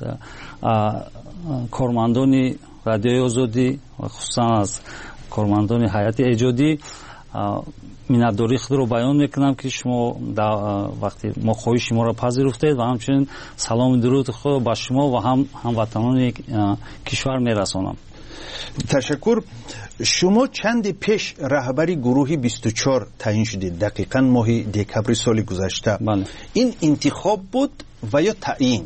کارمندان رادیوی آزادی و خصوصا از کارمندان هیئت ایجادی منتداری خود رو بیان میکنم که شما وقتی ما خواهش شما را پذیرفتید و همچنین سلام درود خود با شما و هموطنان کشور میرسانم. تشکر. شما چند پیش رهبری گروه 24 تعیین شدید، دقیقاً ماه دکبر سال گذشته. بله. این انتخاب بود و یا تعیین؟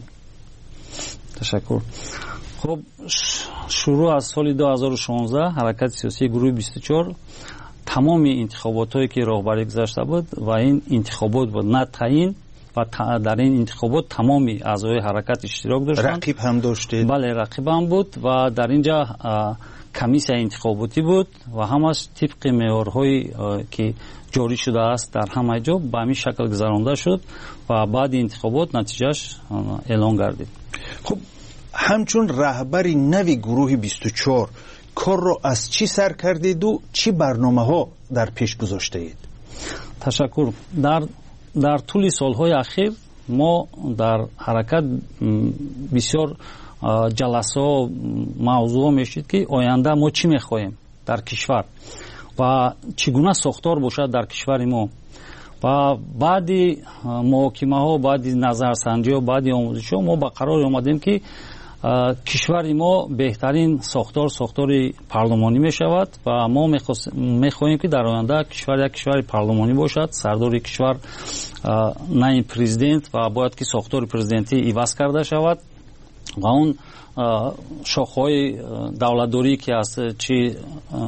تشکر. خب شروع از سال 2016 حرکت سیاسی گروه 24 تمام انتخاباتایی که راهبری گذاشته بود و این انتخابات بود نه تعیین و در این انتخابات تمامی اعضای حرکت اشتراک داشتند. رقیب هم داشتید؟ بله رقیب هم بود و در اینجا کمیسیون انتخاباتی بود و همش طبق معیارهایی که جاری شده است در همه جا به همین شکل گذرانده شد و بعد انتخابات نتیجهش اعلان گردید. خب همچون رهبری نوی گروه 24 کار را از چی سر کردید و چی برنامه ها در پیش گذاشته اید؟ تشکر. در طول سالهای اخیر ما در حرکت بسیار جلسه و موضوع میشید که آینده ما چی میخواهیم در کشور و چگونه ساختار باشد در کشور ما و بعدی محاکمه ها، بعدی نظرسنجی ها، بعدی آموزش ها ما به قرار آمدیم که کشور ما بهترین ساختار پارلمانی می شود و ما می خواهیم که در آینده کشور یک کشور پارلمانی باشد. سردار کشور نه پرزیدنت و باید که ساختار پرزیدنتی عوض کرده شود و اون شاخه‌های دولتداری که است چی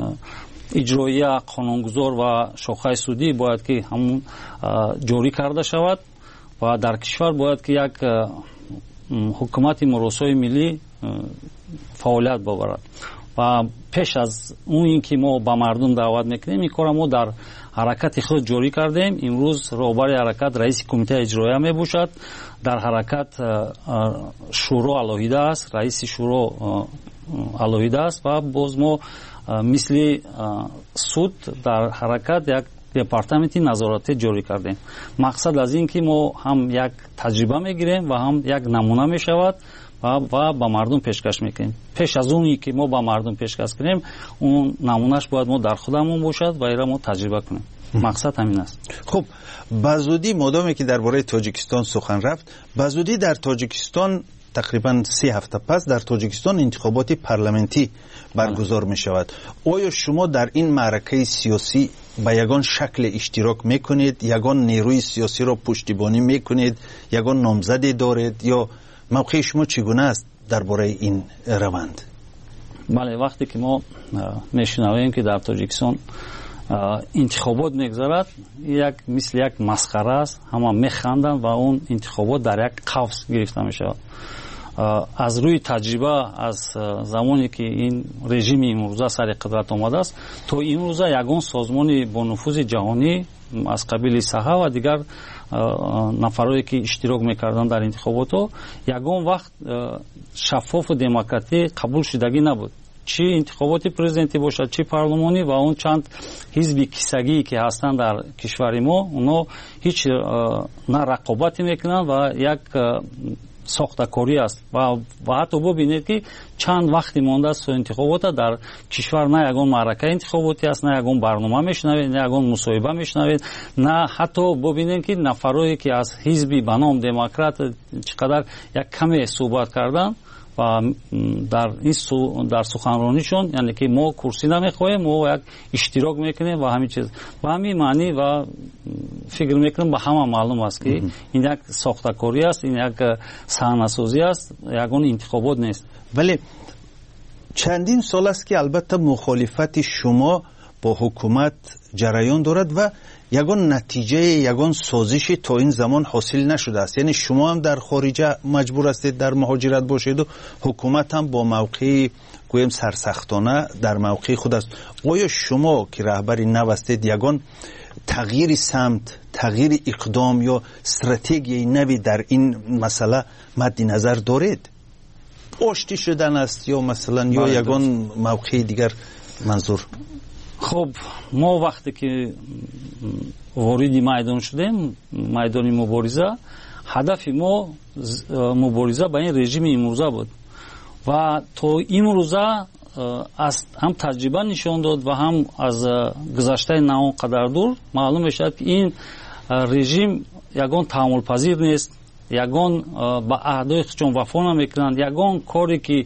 اجرایی، قانونگذار و شاخه سودی باید که همون جاری کرده شود و در کشور باید که یک حکومت مراسای ملی فعالیت ببرد و پیش از اون اینکه ما با مردم دعوت میکنیم این کار ما در حرکت خود جاری کردیم. امروز رهبر حرکت رئیس کمیته اجرایی می باشد. در حرکت شورا علاوه است، رئیس شورا علاوه است و باز ما مثل سود در حرکت یک دپارتمنتی نظارتی جاری کردیم. مقصد از این که ما هم یک تجربه میگیریم و هم یک نمونه میشود و با مردم پیشکش میکنیم. پیش از اونی که ما با مردم پیشکش کنیم اون نمونهش باید ما در خودمون باشد و ایرا ما تجربه کنیم. مقصد همین است. خب بزودی مادامی که درباره تاجیکستان سخن رفت، بزودی در تاجیکستان تقریبا 3 هفته پس در تاجیکستان انتخابات پارلمانتی برگزار می شود. آیا شما در این معرکه سیاسی به یگان شکل اشتراک میکنید، یگان نیروی سیاسی را پشتیبانی میکنید، یگان نامزدی دارید یا موقع شما چگونه است درباره این روند؟ بله، وقتی که ما میشنویم که در تاجیکستان انتخابات میگذرد، مثل یک مسخره است، همه میخندند و اون انتخابات در یک قفس گرفته میشود. از روی تجربه از زمانی که این رژیم امروزه سر قدرت آمده است تا امروزه یگان سازمان با نفوذ جهانی از قبیل صحه و دیگر نفرایی که اشتراک میکردن در انتخابات یگان وقت شفاف و دموکراتی قبول شدگی نبود، چی انتخابات پرزیدنتی باشد چی پارلمانی، و اون چند حزب کیسگی که هستن در کشور ما اونا هیچ نه رقابتی میکنن و یک ساختکاری است و حتی ببینید که چند وقتی مانده است انتخابات در کشور نه یگان معرکه انتخاباتی است، نه یگان برنامه میشنوید، نه یگان مصاحبه میشنوید، نه حتی ببینید که نفرایی که از حزبی به نام دموکرات چقدر یک کمی صحبت کردن و در سخنرانیشون یعنی که ما کرسی نمیخوایم، ما یک اشتراک میکنیم و همین چیز و همین معنی و فکر میکنم به همه معلوم است که این یک ساختکاری است، این یک صحنه‌سازی است، یگان انتخابات نیست. ولی چندین سال است که البته مخالفت شما با حکومت جریان دارد و یگان نتیجه یگان سازش تا این زمان حاصل نشده است. یعنی شما هم در خارج مجبور هستید در مهاجرت باشید و حکومت هم با موقع گویم سرسختانه در موقع خود است. آیا شما که رهبری نو هستید یگان تغییر سمت، تغییر اقدام یا استراتژی نوی در این مسئله مد نظر دارید؟ آشتی شدن است یا مثلا یا یگان موقع دیگر منظور؟ خب ما وقتی که وارد میدان شدیم، میدان مبارزه، هدف ما مبارزه با این رژیم امروزه بود و تا امروزه از هم تجربه نشان داد و هم از گذشته نه قدر دور معلوم میشد که این رژیم یگان تحمل پذیر نیست، یگان با عهدهای خودشون وفا نمیکنند، یگان کاری که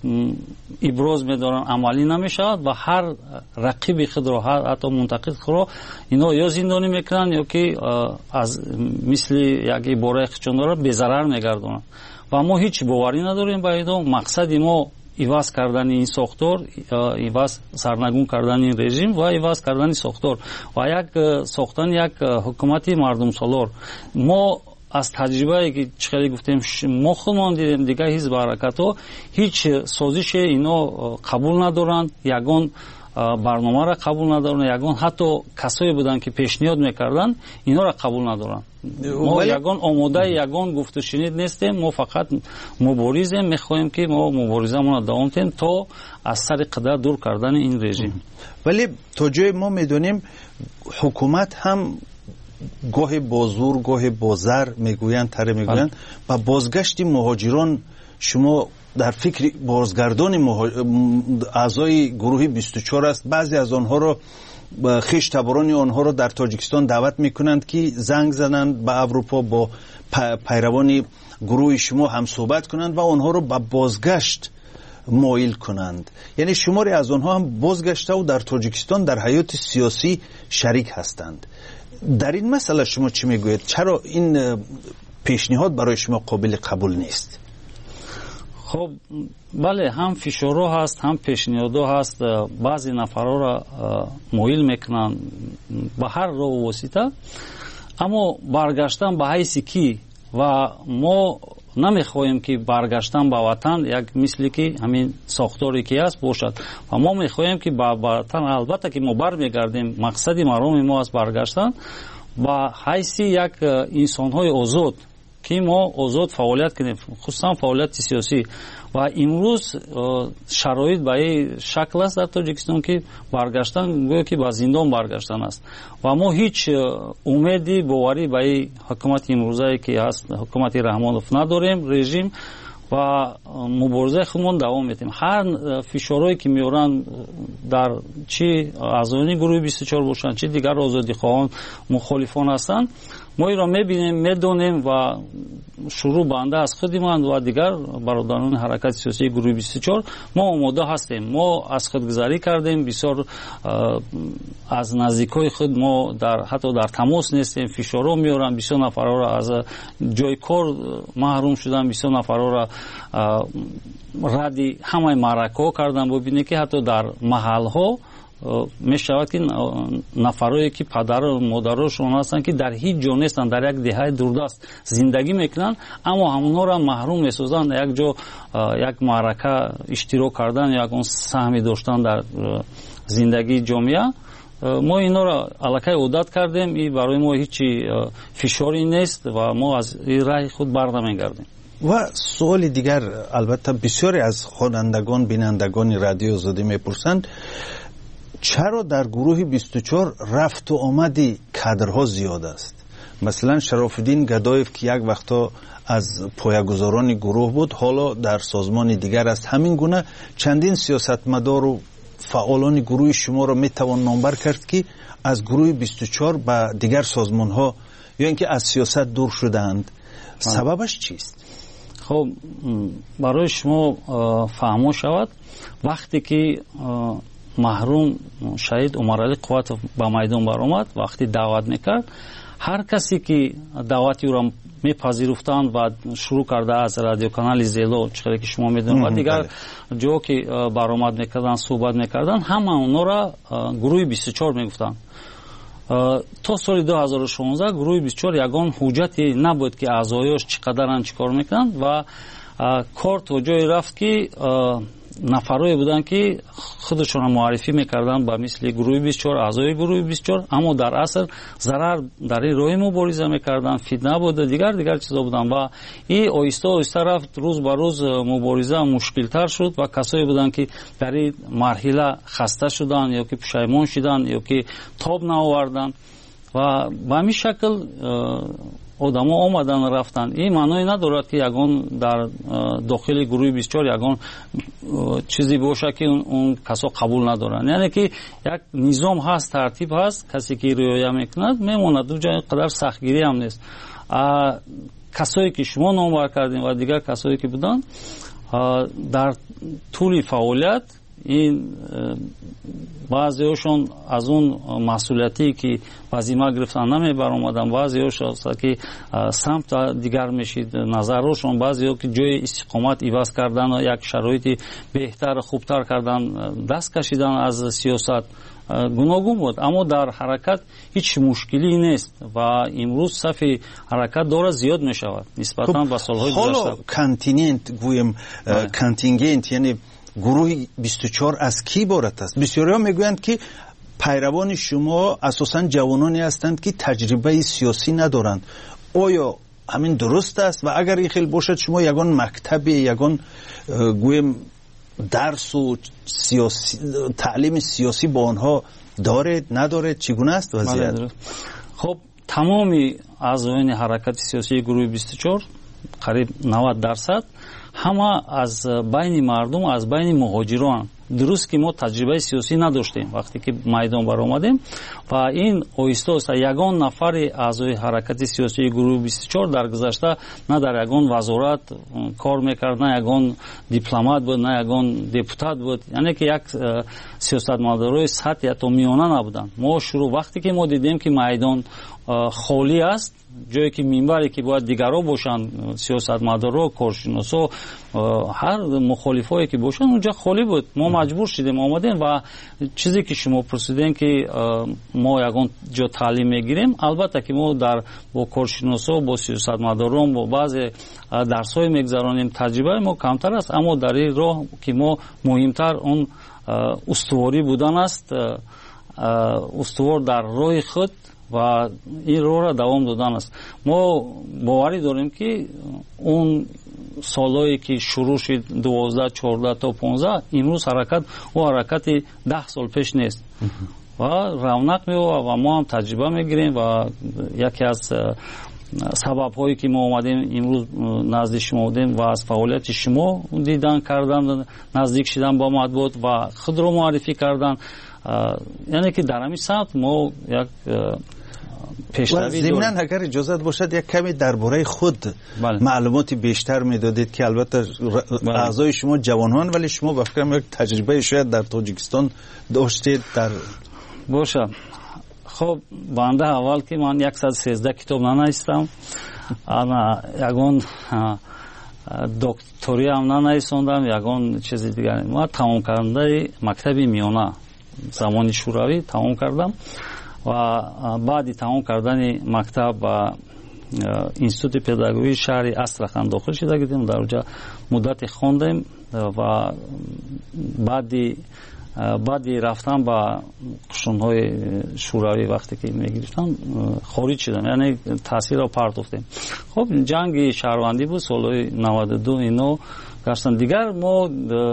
ابراز میدارن عملی نمیشود و هر رقیب خود را حتی منتقد خود را اینا یا زندانی میکنند یا که از مثل یک عباره خودشون را به ضرر میگردونند و ما هیچ باوری نداریم با این. مقصد ما ایواز کردن این ساختار، ایواز سرنگون کردن این رژیم و ایواز کردن ساختار و یک ساختن یک حکومت مردم سالار. ما از تجربه که چقدر گفتیم ما خودمان دیدیم دیگه حزب حرکت ها هیچ سازش اینا قبول ندارند، یگان برنامه را قبول ندارند، یگان حتی کسایی بودن که پیشنهاد میکردن اینا را قبول ندارند. ما یگان آماده یگان گفت و شنید نیستیم، ما فقط مبارزیم، میخواهیم که ما مبارزمون را دوام دهیم تا از سر قدرت دور کردن این رژیم. ولی تا جای ما میدونیم حکومت هم گاه با زور گاه با زر میگویند تره میگویند و بازگشت مهاجران شما در فکر بازگردان اعضای گروه 24 است. بعضی از آنها را خویش تبران آنها را در تاجیکستان دعوت میکنند که زنگ زنند به اروپا با پیروان گروه شما هم صحبت کنند و آنها را به بازگشت مایل کنند. یعنی شماری از آنها هم بازگشته و در تاجیکستان در حیات سیاسی شریک هستند. در این مسئله شما چی میگوید؟ چرا این پیشنهاد برای شما قابل قبول نیست؟ خب بله، هم فشارها هست هم پیشنهادها هست، بعضی نفرها را مایل میکنن به هر راه و واسطه، اما برگشتن به حیثی کی و ما نمیخواهیم که برگشتن به وطن یک مثلی که همین ساختاری که است باشد و ما میخواهیم که به وطن البته که ما برمیگردیم، مقصد مرام ما است برگشتن به حیثی یک انسانهای آزاد که ما آزاد فعالیت کنیم، خصوصا فعالیت سیاسی. و امروز شرایط به این شکل است در تاجیکستان که برگشتن گویا که به زندان برگشتن است و ما هیچ امیدی باوری به این حکومت امروزی که هست حکومت رحمانوف نداریم رژیم و مبارزه خودمون دوام میدیم. هر فشارهایی که میارن در چی اعضای گروه 24 باشن چی دیگر آزادی خواهان مخالفان هستن، мо инро мебинем, медонем ва шурӯъ банда аз худиманд ва дигар бародарони ҳаракати сиёсии гурӯҳи 24 мо омода ҳастем. мо аз худгузарӣ кардем, бисёр аз наздикои худ мо ҳатто дар тамос нестем, фишорҳо меоранд, бисёр нафарҳоро аз ҷои кор маҳрум шуданд, бисёр нафарҳоро радди ҳамаи маъракаҳо карданд. бубинед ки ҳатто дар маҳалҳо мешавад ки нафарое ки падару модарошон ҳастанд ки дар ҳеҷ ҷо нестанд, дар як деҳаи дурдаст зиндагӣ мекунанд, аммо ҳамонҳоро маҳрум месозанд як ҷо як маърака иштирок кардан, як он саҳми доштан дар зиндагии ҷомеа. мо инҳоро аллакай одат кардем, и барои мо ҳечи фишори нест ва мо аз раҳи худ барнамегардем. ва суоли дигар, албатта бисёре аз хонандагон бинандагони радиои озодӣ мепурсанд, чаро дар гурӯҳи 24 рафту омади кадрҳо зиёд аст? масалан Шарофиддин Гадоев ки як вақто аз поягузорони гурӯҳ буд, ҳоло дар созмони дигар аст. ҳамин гуна чандин сиёсатмадору фаъолони гурӯҳи шуморо метавон номбар кард ки аз гурӯҳи 24 ба дигар созмонҳо ё ин ки аз сиёсат дур шудаанд. сабабаш чист? хоб барои шумо фаҳмо шавад, вақте ки маҳрум шаҳид Умаралӣ Қувватов ба майдон баромад, вақти даъват мекард, ҳар касе ки даъвати ӯро мепазируфтанд ва шурӯъ карда аз радиоканали Зело, чиқдре ки шумо медонед, ва дигар ҷо ки баромад мекарданд, суҳбат мекарданд, ҳама онҳоро гурӯҳи 24 мегуфтанд. то соли 2016 гурӯҳи 24 ягон ҳуҷҷате набуд ки аъзоёш чӣ қадаранд, чӣ кор мекунанд, ва кор то ҷое рафт ки нафарое буданд ки худашонро муаррифӣ мекарданд ба мисли гурӯҳи 24, аъзои гурӯҳи 24, аммо дар асл зарар дар ин роҳи мубориза мекарданд, фитна буд, дигар чизо буданд ва ин оҳиста оҳиста рафт, рӯз ба рӯз мубориза мушкилтар шуд ва касое буданд ки дар ин марҳила хаста шуданд ё ки пушаймон шуданд ё ки тоб наоварданд ва ба ҳамин шакл одамо омадан рафтанд. ин маъное надорад ки ягон дар дохили гурӯҳи 24 ягон чизе бошад ки он касо қабул надоранд. яъне ки як низом ҳаст, тартиб ҳаст, касе ки риоя мекунад мемонад, ду ҷо қадар сахтгирӣ ҳам нест. касое ки шумо номбар кардем ва дигар касое ки буданд дар тӯли фаъолият, ин баъзеҳошон аз он масъулиятие ки вазима гирифтан намебаромаданд, баъзеҳошон ки самта дигар мешид назарҳошон, баъзеҳо ки ҷои истиқомат иваз кардан, як шароити беҳтар хубтар кардан, даст кашидан аз сиёсат гуногун буд, аммо дар ҳаракат ҳеҷ мушкилӣ нест ва имрӯз сафи ҳаракат дора зиёд мешавад нисбатан ба солҳои гузашта. ҳоло континент гӯем, контингент, яъне гурӯҳи 24 аз ки иборат аст? бисёриҳо мегӯянд ки пайравони шумо асосан ҷавононе ҳастанд ки таҷрибаи сиёсӣ надоранд. оё ҳамин дуруст аст? ва агар ин хел бошад, шумо ягон мактабе, ягон гӯем дарсу таълими сиёсӣ бо онҳо доред, надоред? чӣ гуна аст вазъият? хоб тамоми аъзоёни ҳаракати сиёсии гурӯҳи 24 қариб 90% ҳама аз байни мардум, аз байни муҳоҷиронанд. дуруст ки мо таҷрибаи сиёсӣ надоштем вақте ки майдон баромадем ва ин оҳиста оҳиста ягон нафари аъзои ҳаракати сиёсии гурӯҳи 24 дар гузашта на дар ягон вазорат кор мекард, на ягон дипломат буд, на ягон депутат буд, яъне ки як сиёсатмадорои сатҳи ҳатто миёна набуданд. мо шурӯъ вақте ки мо дидем ки майдон холӣ аст, ҷое ки минбаре ки бояд дигаро бошанд, сиёсатмадоро, коршиносо, ҳар мухолифое ки бошанд, унҷа холӣ буд. мо маҷбур шудем омадем ва чизе ки шумо пурсидем ки мо ягон ҷо таълим мегирем, албатта ки мо бо коршиносо, бо сиёсатмадорон, бо баъзе дарсҳое мегзаронем, таҷрибаи мо камтар аст, аммо дар ин роҳ ки мо муҳимтар он устуворӣ будан аст, устувор дар роҳи худ ва ин роҳро давом додан аст. мо боварӣ дорем ки он солҳое ки шурӯъ шуд 12, 14 то 15, имрӯз ҳаракат ӯ ҳаракати 10 сол пеш нест ва равнақ меёбад ва мо ҳам таҷриба мегирем ва яке аз сабабҳое ки мо омадем имрӯз назди шумо будем ва аз фаъолияти шумо дидан кардан, наздик шудан ба матбуот ва худро муаррифӣ кардан, яъне ки дар ҳамин самт мо як پیشروی داریم. ضمناً اگر اجازه باشد یک کمی درباره خود معلومات بیشتر میدادید که البته اعضای شما جوانان ولی شما به فکرم یک تجربه شاید در تاجیکستان داشتید در باشه. خب بنده اول که من 113 کتاب ننوشتم، انا یگان دکتری هم ننوشتم، یگان چیز دیگر. ما تمام کرده مکتب میانه زمانی شوروی تمام کردم و بعدی تمام کردن مکتب و اینستیتوت پداگوژی شهر استراخان داخل شده بودیم، در اونجا مدت خواندیم و بعدی رفتم با قشون‌های شوروی وقتی که میگرفتم خارج شدم، یعنی تاثیر رو پرداختیم. خب جنگ شهروندی بود سال 92 اینو گشتن دیگر. ما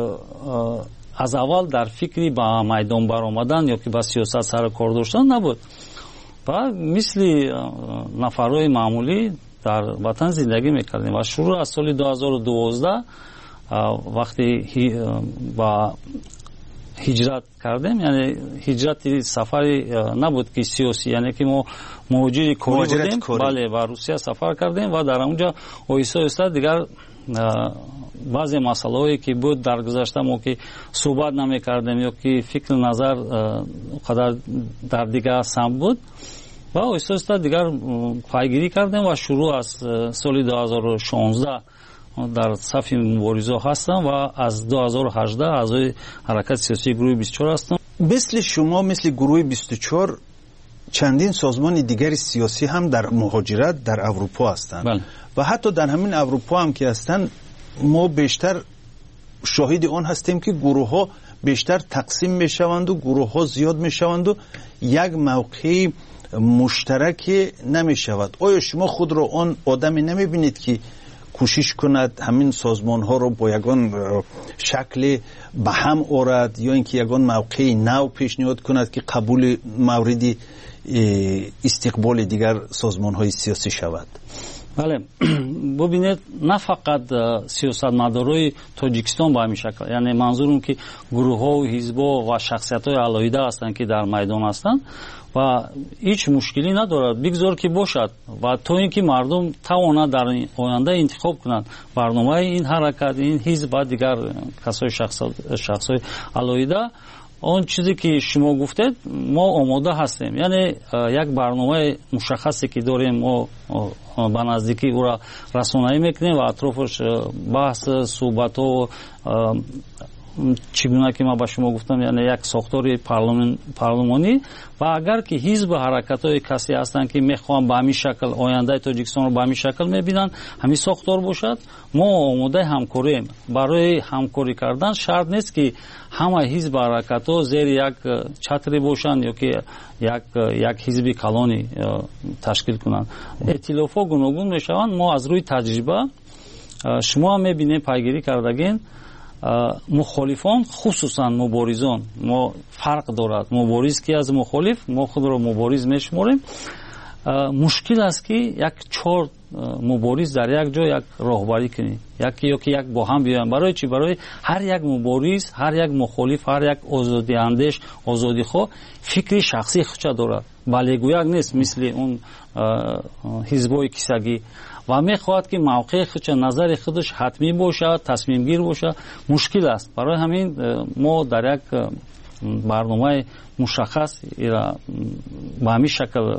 از اول در فکری با میدان برآمدن یا که با سیاست سر کار داشتن نبود و مثل نفرهای معمولی در وطن زندگی میکردیم و شروع از سال 2012 وقتی با هجرت کردیم، یعنی هجرت سفری نبود که سیاسی، یعنی که ما مهاجر کوری بودیم، بله، و روسیه سفر کردیم و در اونجا ایسا دیگر بعضی مسائلی که بود در گذشته ما که صحبت نمی‌کردیم یا که فکر نظر قدر در دیگر سمت بود و ایسا دیگر پایگیری کردیم و شروع از سال 2016 در صف مبارزه هستم و از 2018 اعضای حرکت سیاسی گروه 24 هستم. مثل شما، مثل گروه 24 چندین سازمان دیگر سیاسی هم در مهاجرت در اروپا هستند. بله. و حتی در همین اروپا هم که هستند ما بیشتر شاهد آن هستیم که گروه ها بیشتر تقسیم می شوند و گروه ها زیاد می شوند و یک موقع مشترک نمی شود. آیا شما خود را آن آدمی نمی بینید که کوشش کند همین سازمان ها رو با یگان شکل به هم آورد یا اینکه یگان موقع نو پیشنهاد کند که قبول مورد استقبال دیگر سازمان های سیاسی شود؟ بله، ببینید نه فقط سیاستمدارای تاجیکستان با همین شکل، یعنی منظورم که گروه ها و حزب ها و شخصیت های علاوه هستند که در میدان هستند و هیچ مشکلی ندارد بگذار که باشد و تا اینکه مردم توانند در آینده انتخاب کنند برنامه این حرکت، این حزب و دیگر کسای شخصای علاوه. اون چیزی که شما گفتید ما آماده هستیم، یعنی یک برنامه مشخصی که داریم ما به نزدیکی او را رسانه‌ای میکنیم و اطرافش بحث صحبت و چگونه که ما با شما گفتم، یعنی یک ساختار پارلمانی و اگر که حزب حرکت‌های کسی هستند که میخوان به همین شکل آینده تاجیکستان رو به همین شکل میبینن همین ساختار باشد، ما آماده همکاریم. برای همکاری کردن شرط نیست که همه حزب حرکت‌ها زیر یک چتری باشند یا که یک حزب کلانی تشکیل کنند. ائتلاف‌ها گوناگون میشوند. ما از روی تجربه شما میبینید پیگیری کردگین مخالفان خصوصا مبارزان ما فرق دارد. مبارز که از مخالف ما خود را مبارز میشماریم. مشکل است که یک 4 مبارز در یک جا یک راهبری کنی یا که یک با هم بیاین. برای چی؟ برای هر یک مبارز، هر یک مخالف، هر یک آزادی اندیش، آزادی خو فکری شخصی خودش دارد، بلگویک نیست مثل اون حزبای کیسگی و میخواهد که موقع خودش، نظر خودش حتمی باشه، تصمیم گیر باشه. مشکل است. برای همین ما در یک برنامه مشخص به همین شکل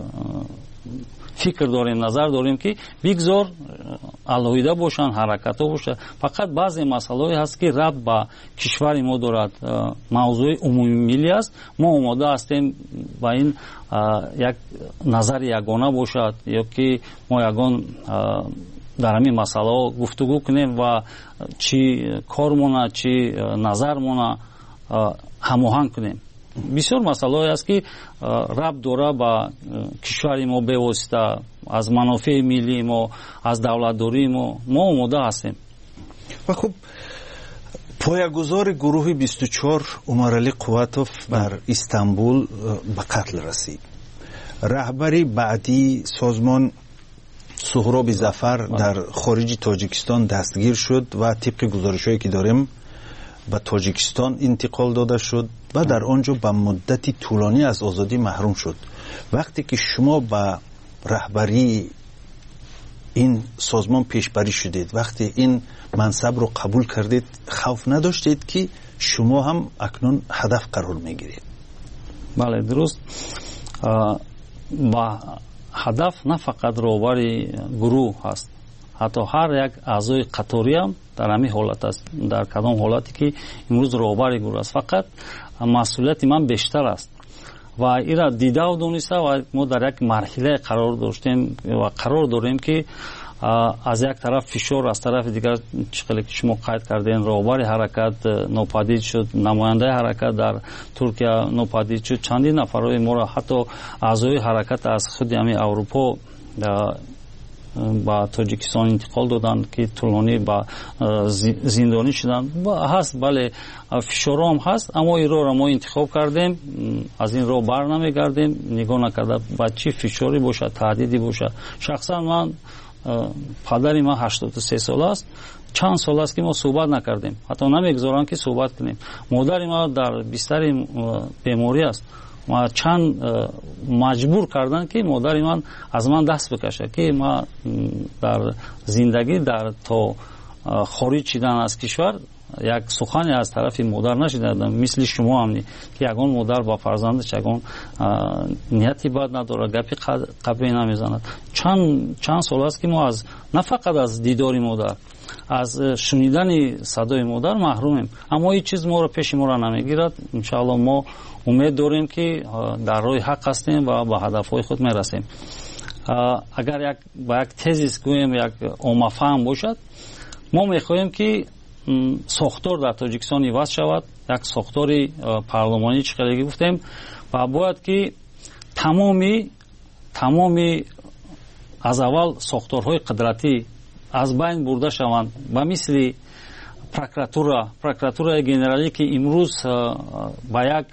فکر داریم، نظر داریم که بگذار علاوه باشن، حرکت ها باشه. فقط بعضی مسائل هست که ربط به کشور ما دارد، موضوع عمومی ملی است. ما آماده هستیم با این یک نظر یگانه باشد یا که ما یگان در همین مسئله گفتگو کنیم و چی کارمونه چی نظرمونه هماهنگ کنیم. بسیار مسئله است که ربط داره با کشور ما به واسطه از منافع ملی ما، از دولتداری ما آماده هستیم. و خب پایه‌گذار گروه 24 عمرعلی قواتوف در استانبول به قتل رسید. رهبری بعدی سازمان سهراب ظفر در خارج تاجیکستان دستگیر شد و طبق گزارش‌هایی که داریم به تاجیکستان انتقال داده شد و در آنجا به مدتی طولانی از آزادی محروم شد. وقتی که شما به رهبری این سازمان پیشبری شدید، وقتی این منصب رو قبول کردید خوف نداشتید که شما هم اکنون هدف قرار میگیرید؟ بله درست. با هدف نه فقط روباری گروه هست، حتی هر یک اعضای قطاری هم در همین حالت است. در کدام حالتی که امروز روباری گروه است، فقط مسئولیت من بیشتر است و ایرا دیده و دونسته و ما در یک مرحله قرار داشتیم و قرار داریم که از یک طرف فشار، از طرف دیگر چقدر که شما قید کردین روباری حرکت ناپدید شد، نماینده حرکت در ترکیه ناپدید شد، چندین نفرای ما را حتی اعضای حرکت از خود همین اروپا با تاجیکستان انتقال دادن که طولانی با زندانی شدن هست. بله فشار هم هست، اما این رو ما انتخاب کردیم، از این رو بر نمیگردیم، نگاه نکرده با چی فشاری باشه، تهدیدی باشه. شخصا من پدری ما 83 سال است، چند سال است که ما صحبت نکردیم، حتی نمیگذارن که صحبت کنیم. مادر ما در بستر بیماری است و چند مجبور کردن که مادر من از من دست بکشه که ما در زندگی در تا خارج شدن از کشور یک سخنی از طرف مادر نشیدم، مثل شما هم که یگان مادر با فرزندش یگان نیتی بد نداره، گپی قبی نمیزند. چند سال است که ما از نه فقط از دیدار مادر، از شنیدن صدای مادر محرومیم، اما این چیز ما را پیش ما را نمیگیرد. انشاءالله ما امید داریم که در راه حق هستیم و به هدفهای خود میرسیم. اگر با یک تزیس گویم یک عامه‌فهم باشد، ما میخواهیم که ساختار در تاجیکستان عوض شود، یک ساختار پارلمانی چقدر گفتیم و باید که تمامی از اول ساختارهای قدرتی از بین برده شوند و مثل پروکراتورا گنرالی که امروز با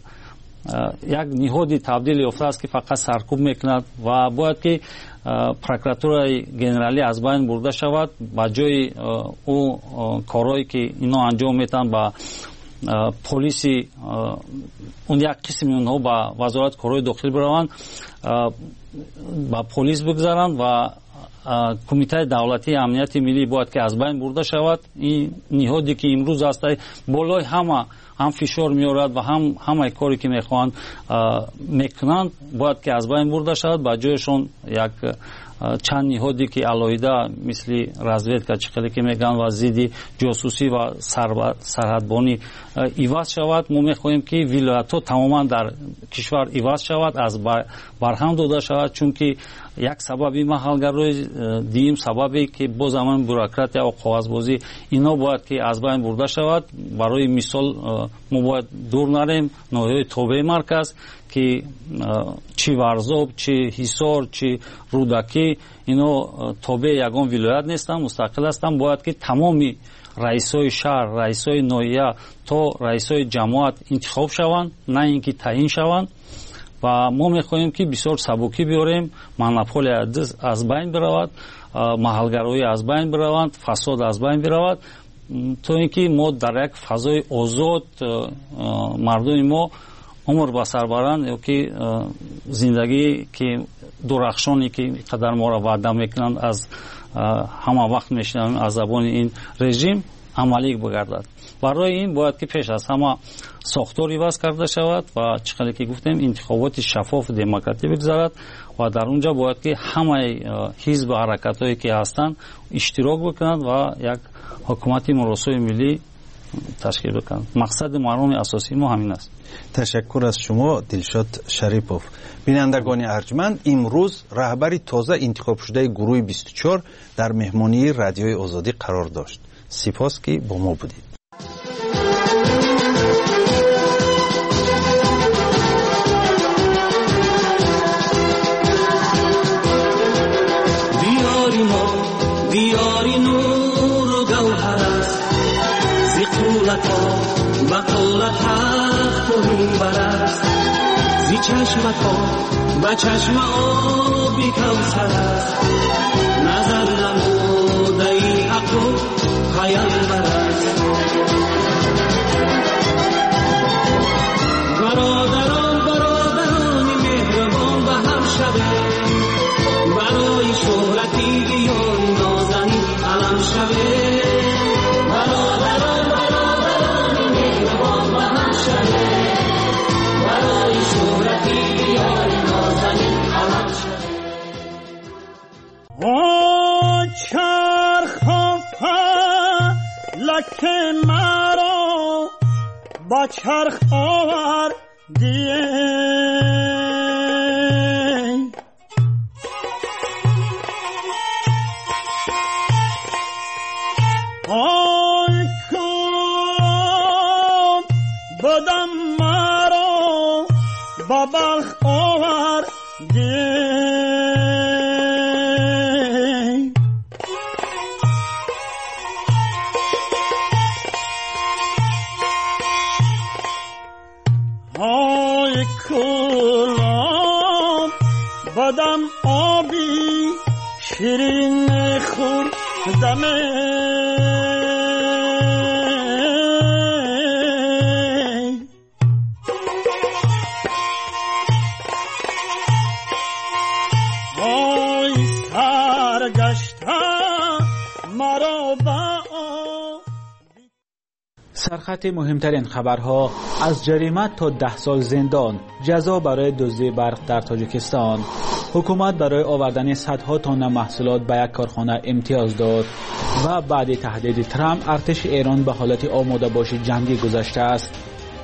یک نهادی تبدیل یافته است که فقط سرکوب میکند و باید که پروکراتورای گنرالی از بین برده شود، با جای او کارهایی که اینا انجام میتن با پلیسی اون یک قسم اونها با وزارت کارهای داخلی بروند، با پلیس بگذارند و کمیته دولتی امنیت ملی باید که از بین برده شود. این نهادی که امروز است بالای هم فشار میارد و همه کاری که میخوان میکنند باید که از بین برده شود، با جایشون یک چند نهادی که علاوه مثل رزویدکا چقدر که میگن و ضد جاسوسی و سرحدبانی عوض شود. ما میخواهیم که ولایت‌ها تماما در کشور عوض شود، از برهم داده شود، چون که یک سببی محلگرای دیم سببی که با زمان بوروکرات یا کاغذبازی اینا باید که از بین برده شود. برای مثال ما باید دور نریم ناحیه توبه مرکز که چی ورزاب، چی حصار، چی رودکی، اینا توبه یگان ولایت نیستن، مستقل هستن. باید که تمامی رئیسای شهر، رئیسای ناحیه تا رئیسای جماعت انتخاب شوند، نه اینکه تعیین شوند. و ما میخواهیم که بسیار سبکی بیاریم، مونوپولی از بین برود، محلگرایی از بین برود، فساد از بین برود، تا اینکه ما در یک فضای آزاد مردم ما عمر به سر برند، یا که زندگی که درخشانی که قدر ما را وعده میکنند از همه وقت میشنویم از زبان این رژیم عملی بگردد. برای این باید که پیش از همه ساختار عوض کرده شود و چقدر که گفتیم انتخابات شفاف دموکراتی بگذارد و در اونجا باید که همه حزب و حرکت‌هایی که هستند اشتراک بکنند و یک حکومت مراسای ملی تشکیل بکنند. مقصد مرام اساسی ما همین است. تشکر از شما دلشاد شریپوف. بینندگان ارجمند، امروز رهبری تازه انتخاب شده گروه 24 در مهمانی رادیوی آزادی قرار داشت. سپاس که با ما بودید. دیاری نور و گوهر است، زی قولت ها بقولت حق و منبر است، زی چشمت ها به چشم آبی کوثر است، نظر نموده ای حق و پیامبر است. برادران مهربان به هم شویم، مرا با چرخ آوردی آی کن بدم مرا با بلخ آوردی آی کلام بدم آبی شیرین خوردم آی سرگشته مرا با سرخط مهمترین خبرها: از جریمه تا 10 سال زندان، جزا برای دزدی برق در تاجیکستان. حکومت برای آوردن صدها تن محصولات به یک کارخانه امتیاز داد. و بعد تهدید ترامپ، ارتش ایران به حالت آماده باشی جنگی گذشته است.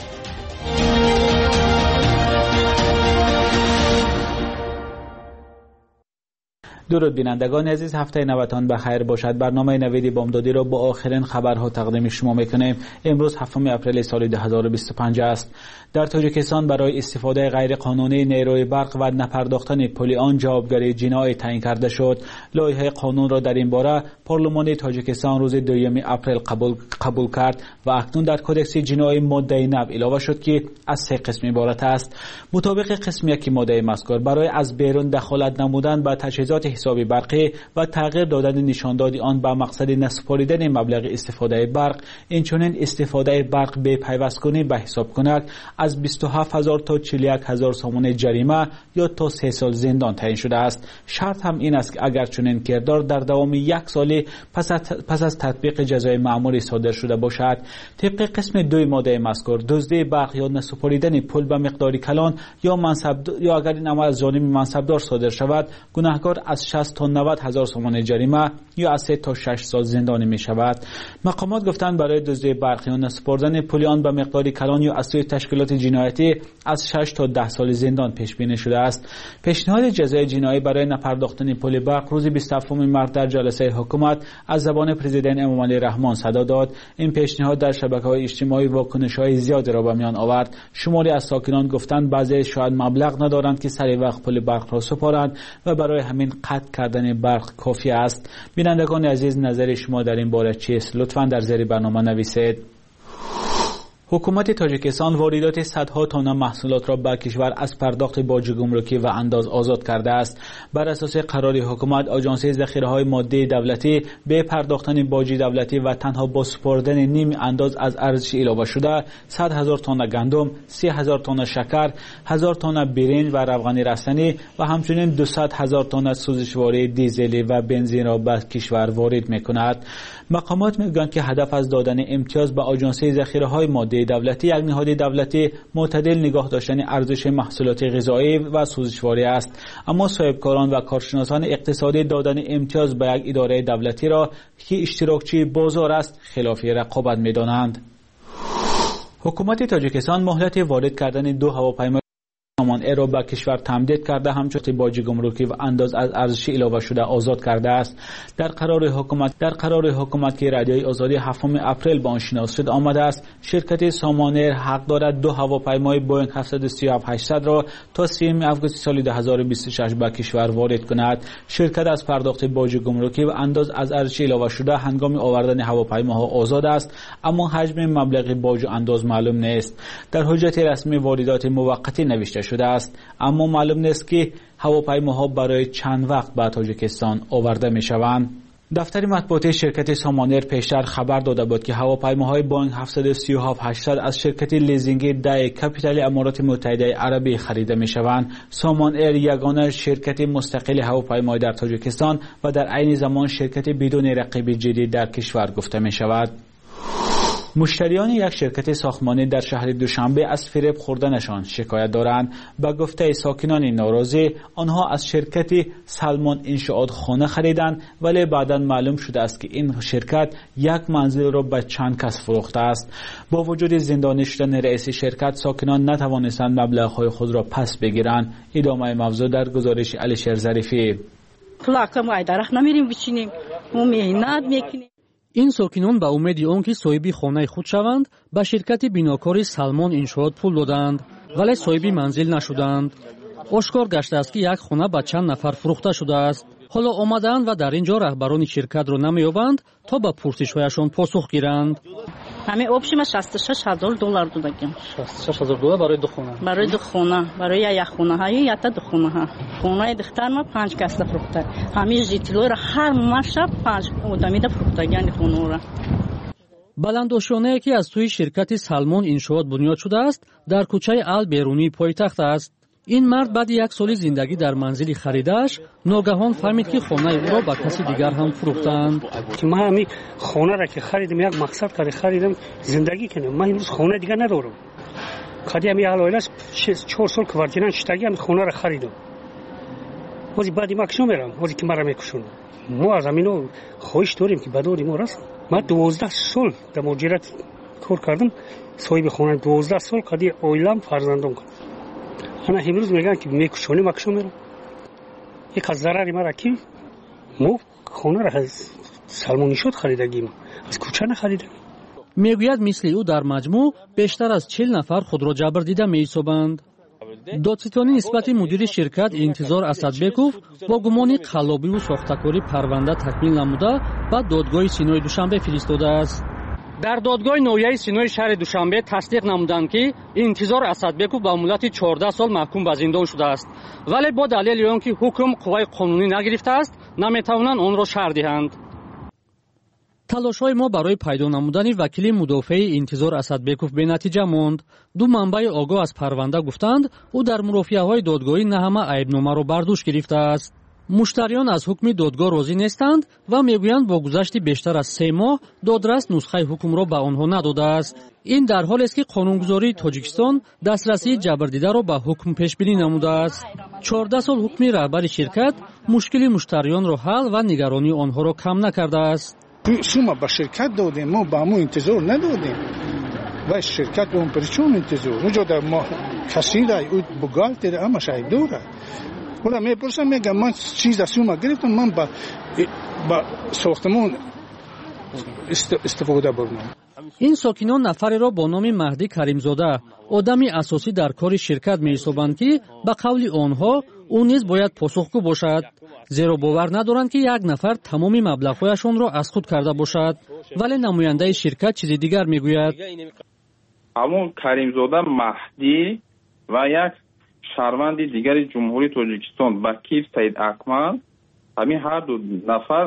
درود بینندگان عزیز، هفته نوتان بخیر باشد. برنامه نوید بامدادی را با آخرین خبرها تقدیم شما میکنیم. امروز 7 اپریل سال 2025 است. در تاجیکستان برای استفاده غیر قانونی نیروی برق و نپرداختن پول آن جوابگری جنایی تعیین کرده شد. لایحه قانون را در این باره پارلمان تاجیکستان روز 2 اپریل قبول کرد و اکنون در کدکس جنایی ماده 9 اضافه شد که از 3 قسم عبارت است. مطابق قسم 1 ماده مذکور، برای از بیرون دخالت نمودن به تجهیزات حسابی برقی و تغییر دادن نشاندادی آن به مقصد نسپاریدن مبلغ استفاده برق، اینچنین استفاده برق به پیوستگونی به حساب کند، از 27000 تا 41000 سومون جریمه یا تا 3 سال زندان تعیین شده است. شرط هم این است که اگر چنین کردار در دوام 1 سال پس از تطبیق جزای مأموری صادر شده باشد. طبق قسم 2 ماده مذکور، دزدی برق یا نسپاریدن پول به مقداری کلان یا اگر این عمل از جانب منصبدار صادر شود، گناهکار از 60 تا 90 هزار سومون جریمه یا از 3 تا 6 سال زندانی می شود. مقامات گفتند برای دزدی برقی و نسپردن پول آن به مقداری کلان یا از سوی تشکیلات جنایتی از 6 تا 10 سال زندان پیش بینی شده است. پیشنهاد جزای جنایی برای نپرداختن پول برق روز 27 مارس در جلسه حکومت از زبان پرزیدنت امامعلی رحمان صدا داد. این پیشنهاد در شبکه‌های اجتماعی واکنش‌های زیادی را به میان آورد. شماری از ساکنان گفتند بعضی شاید مبلغ ندارند که سریع وقت پول برق را سپارند و برای همین قطع کردن برق کافی است. بینندگان عزیز، نظر شما در این باره چیست؟ لطفاً در زیر برنامه نویسید. حکومت تاجیکستان واردات صدها تن محصولات را به کشور از پرداخت باج گمرکی و انداز آزاد کرده است. بر اساس قرار حکومت، آژانس ذخیره‌های ماده دولتی به پرداختن باج دولتی و تنها با سپردن نیم انداز از ارزش علاوه شده 100,000 تن گندم، 30,000 تن شکر، 1000 تن برنج و روغن رستنی و همچنین 200,000 تن سوزشواری دیزلی و بنزین را به کشور وارد می‌کند. مقامات میگویند که هدف از دادن امتیاز به آژانس ذخیره‌های ماده دولتی، یک نهاد دولتی معتدل نگاه داشتن ارزش محصولات غذایی و سوزشواری است. اما صاحبکاران و کارشناسان اقتصادی دادن امتیاز به یک اداره دولتی را که اشتراکچی بازار است خلاف رقابت می‌دانند. حکومت تاجیکستان مهلت وارد کردن 2 هواپیما سامان ایر را به کشور تمدید کرده، همچنین باج گمرکی و انداز از ارزش علاوه شده آزاد کرده است. در قرار حکومت که رادیوی آزادی 7 اپریل با آن شناس شد آمده است، شرکت سامان ایر حق دارد 2 هواپیمای بوینگ 737-800 را تا 3 آگوست سال 2026 به کشور وارد کند. شرکت از پرداخت باج گمرکی و انداز از ارزش علاوه شده هنگام آوردن هواپیماها آزاد است، اما حجم مبلغ باج و انداز معلوم نیست. در حجت رسمی واردات موقتی نوشته شده است، اما معلوم نیست که هواپیماها برای چند وقت به تاجیکستان آورده می شوند. دفتر مطبوعاتی شرکت سامان ایر پیشتر خبر داده بود که هواپیماهای بوینگ 737-800 از شرکت لیزینگی دای کپیتال امارات متحده عربی خریده می شوند. سامان ایر یگانه شرکت مستقل هواپیمایی در تاجیکستان و در عین زمان شرکت بدون رقیب جدی در کشور گفته می شود. مشتریان یک شرکت ساختمانی در شهر دوشنبه از فریب خوردنشان شکایت دارند. به گفته ساکنان ناراضی، آنها از شرکت سلمان انشاءات خانه خریدند، ولی بعدا معلوم شده است که این شرکت یک منزل را به چند کس فروخته است. با وجود زندانی شدن رئیس شرکت، ساکنان نتوانستند مبلغ‌های خود را پس بگیرند. ادامه موضوع در گزارش علیشیر ظریفی. این ساکنان به امید آنکه صاحب خانه خود شوند به شرکت بیناکاری سلمان انشاءات پول دادند، ولی صاحب منزل نشدند. آشکار گشته است که یک خانه به چند نفر فروخته شده است. حالا آمدند و در اینجا رهبران شرکت را نمی‌یابند تا به پرسش‌هایشان پاسخ گیرند. همه общима $66,000 додагем. $66,000 برای دو خانه. برای دو خانه، برای یک خانه های یا تا دو خانه ها. خانه دختر ما 5 کس فروخته. همه جیتلو را هر مشب 5 آدمی دا فروختگان خانه را. بلندوشانه‌ای که از سوی شرکت سلمان انشاءات بنیاد شده است، در کوچه البیرونی پایتخت است. این مرد بعد یک سال زندگی در منزلی خریده‌اش ناگهان فهمید که خانه او را به کسی دیگر هم فروختند. من همین خانه را که خریدم یک مقصد کاری خریدم زندگی کنم. من امروز خانه دیگر ندارم. کادی همین حالایش 4 سال کوارتیران شتگی همین خانه را خریدم. ولی بعدی ما کشم میرم، ولی که مرا میکشون. ما از همینو خواهش داریم که بداری ما راست. من 12 سال در مدیریت کار کردم. صاحب خانه 12 سال کادی اویلم فرزندم کردم. انا امروز میگن که میکشونی مکشون میرم. یک از ضرری مرا کی مو خونه را از سلمانی شد خریدگیم، از کوچه نخریدم. میگوید مثل او در مجموع بیشتر از 40 نفر خود را جبر دیده می‌یابند. دادستانی نسبت مدیر شرکت انتظار اسدبکوف با گمان قلابی و ساختکاری پرونده تکمیل نموده به دادگاه سینای دوشنبه فرستاده است. در دادگاه نویه سینای شهر دوشنبه تصدیق نمودند که انتظار اسدبکوف به مدت 14 سال محکوم به زندان شده است، ولی با دلیل آنکه حکم قوای قانونی نگرفته است نمیتوانند آن را شرح دهند. تلاش‌های ما برای پیدا نمودن وکیل مدافع انتظار اسدبکوف به نتیجه ماند. دو منبع آگاه از پرونده گفتند او در مرافعه‌های دادگاهی نه همه عیبنامه را برداشت گرفته است. مشتریان از حکم دادگاه راضی نیستند و میگویند با گذشت بیشتر از 3 ماه دادرس نسخه حکم را به آنها نداده است. این در حالی است که قانونگذاری تاجیکستان دسترسی جبردیده را به حکم پیش بینی نموده است. 14 سال حکم رهبر شرکت مشکل مشتریان را حل و نگرانی آنها را کم نکرده است. شما به شرکت دادیم، ما به مو انتظار ندادیم و شرکت اون پرچون انتظار اونجا در ما کسی را او بگال تیر اما شاید دوره. ولی میپرسم میگم من چیز از شما گرفتم، من با ساختمان استفاده بردم. این ساکنان نفری را با نام مهدی کریمزاده آدمی اساسی در کار شرکت می‌یابند که به قول آنها او نیز باید پاسخگو باشد، زیرا باور ندارند که یک نفر تمام مبلغ‌هایشان را از خود کرده باشد. ولی نماینده شرکت چیز دیگر میگوید. همون کریمزاده مهدی و یک شهروند دیگر جمهوری تاجیکستان با کیف سید اکمل، همین هر دو نفر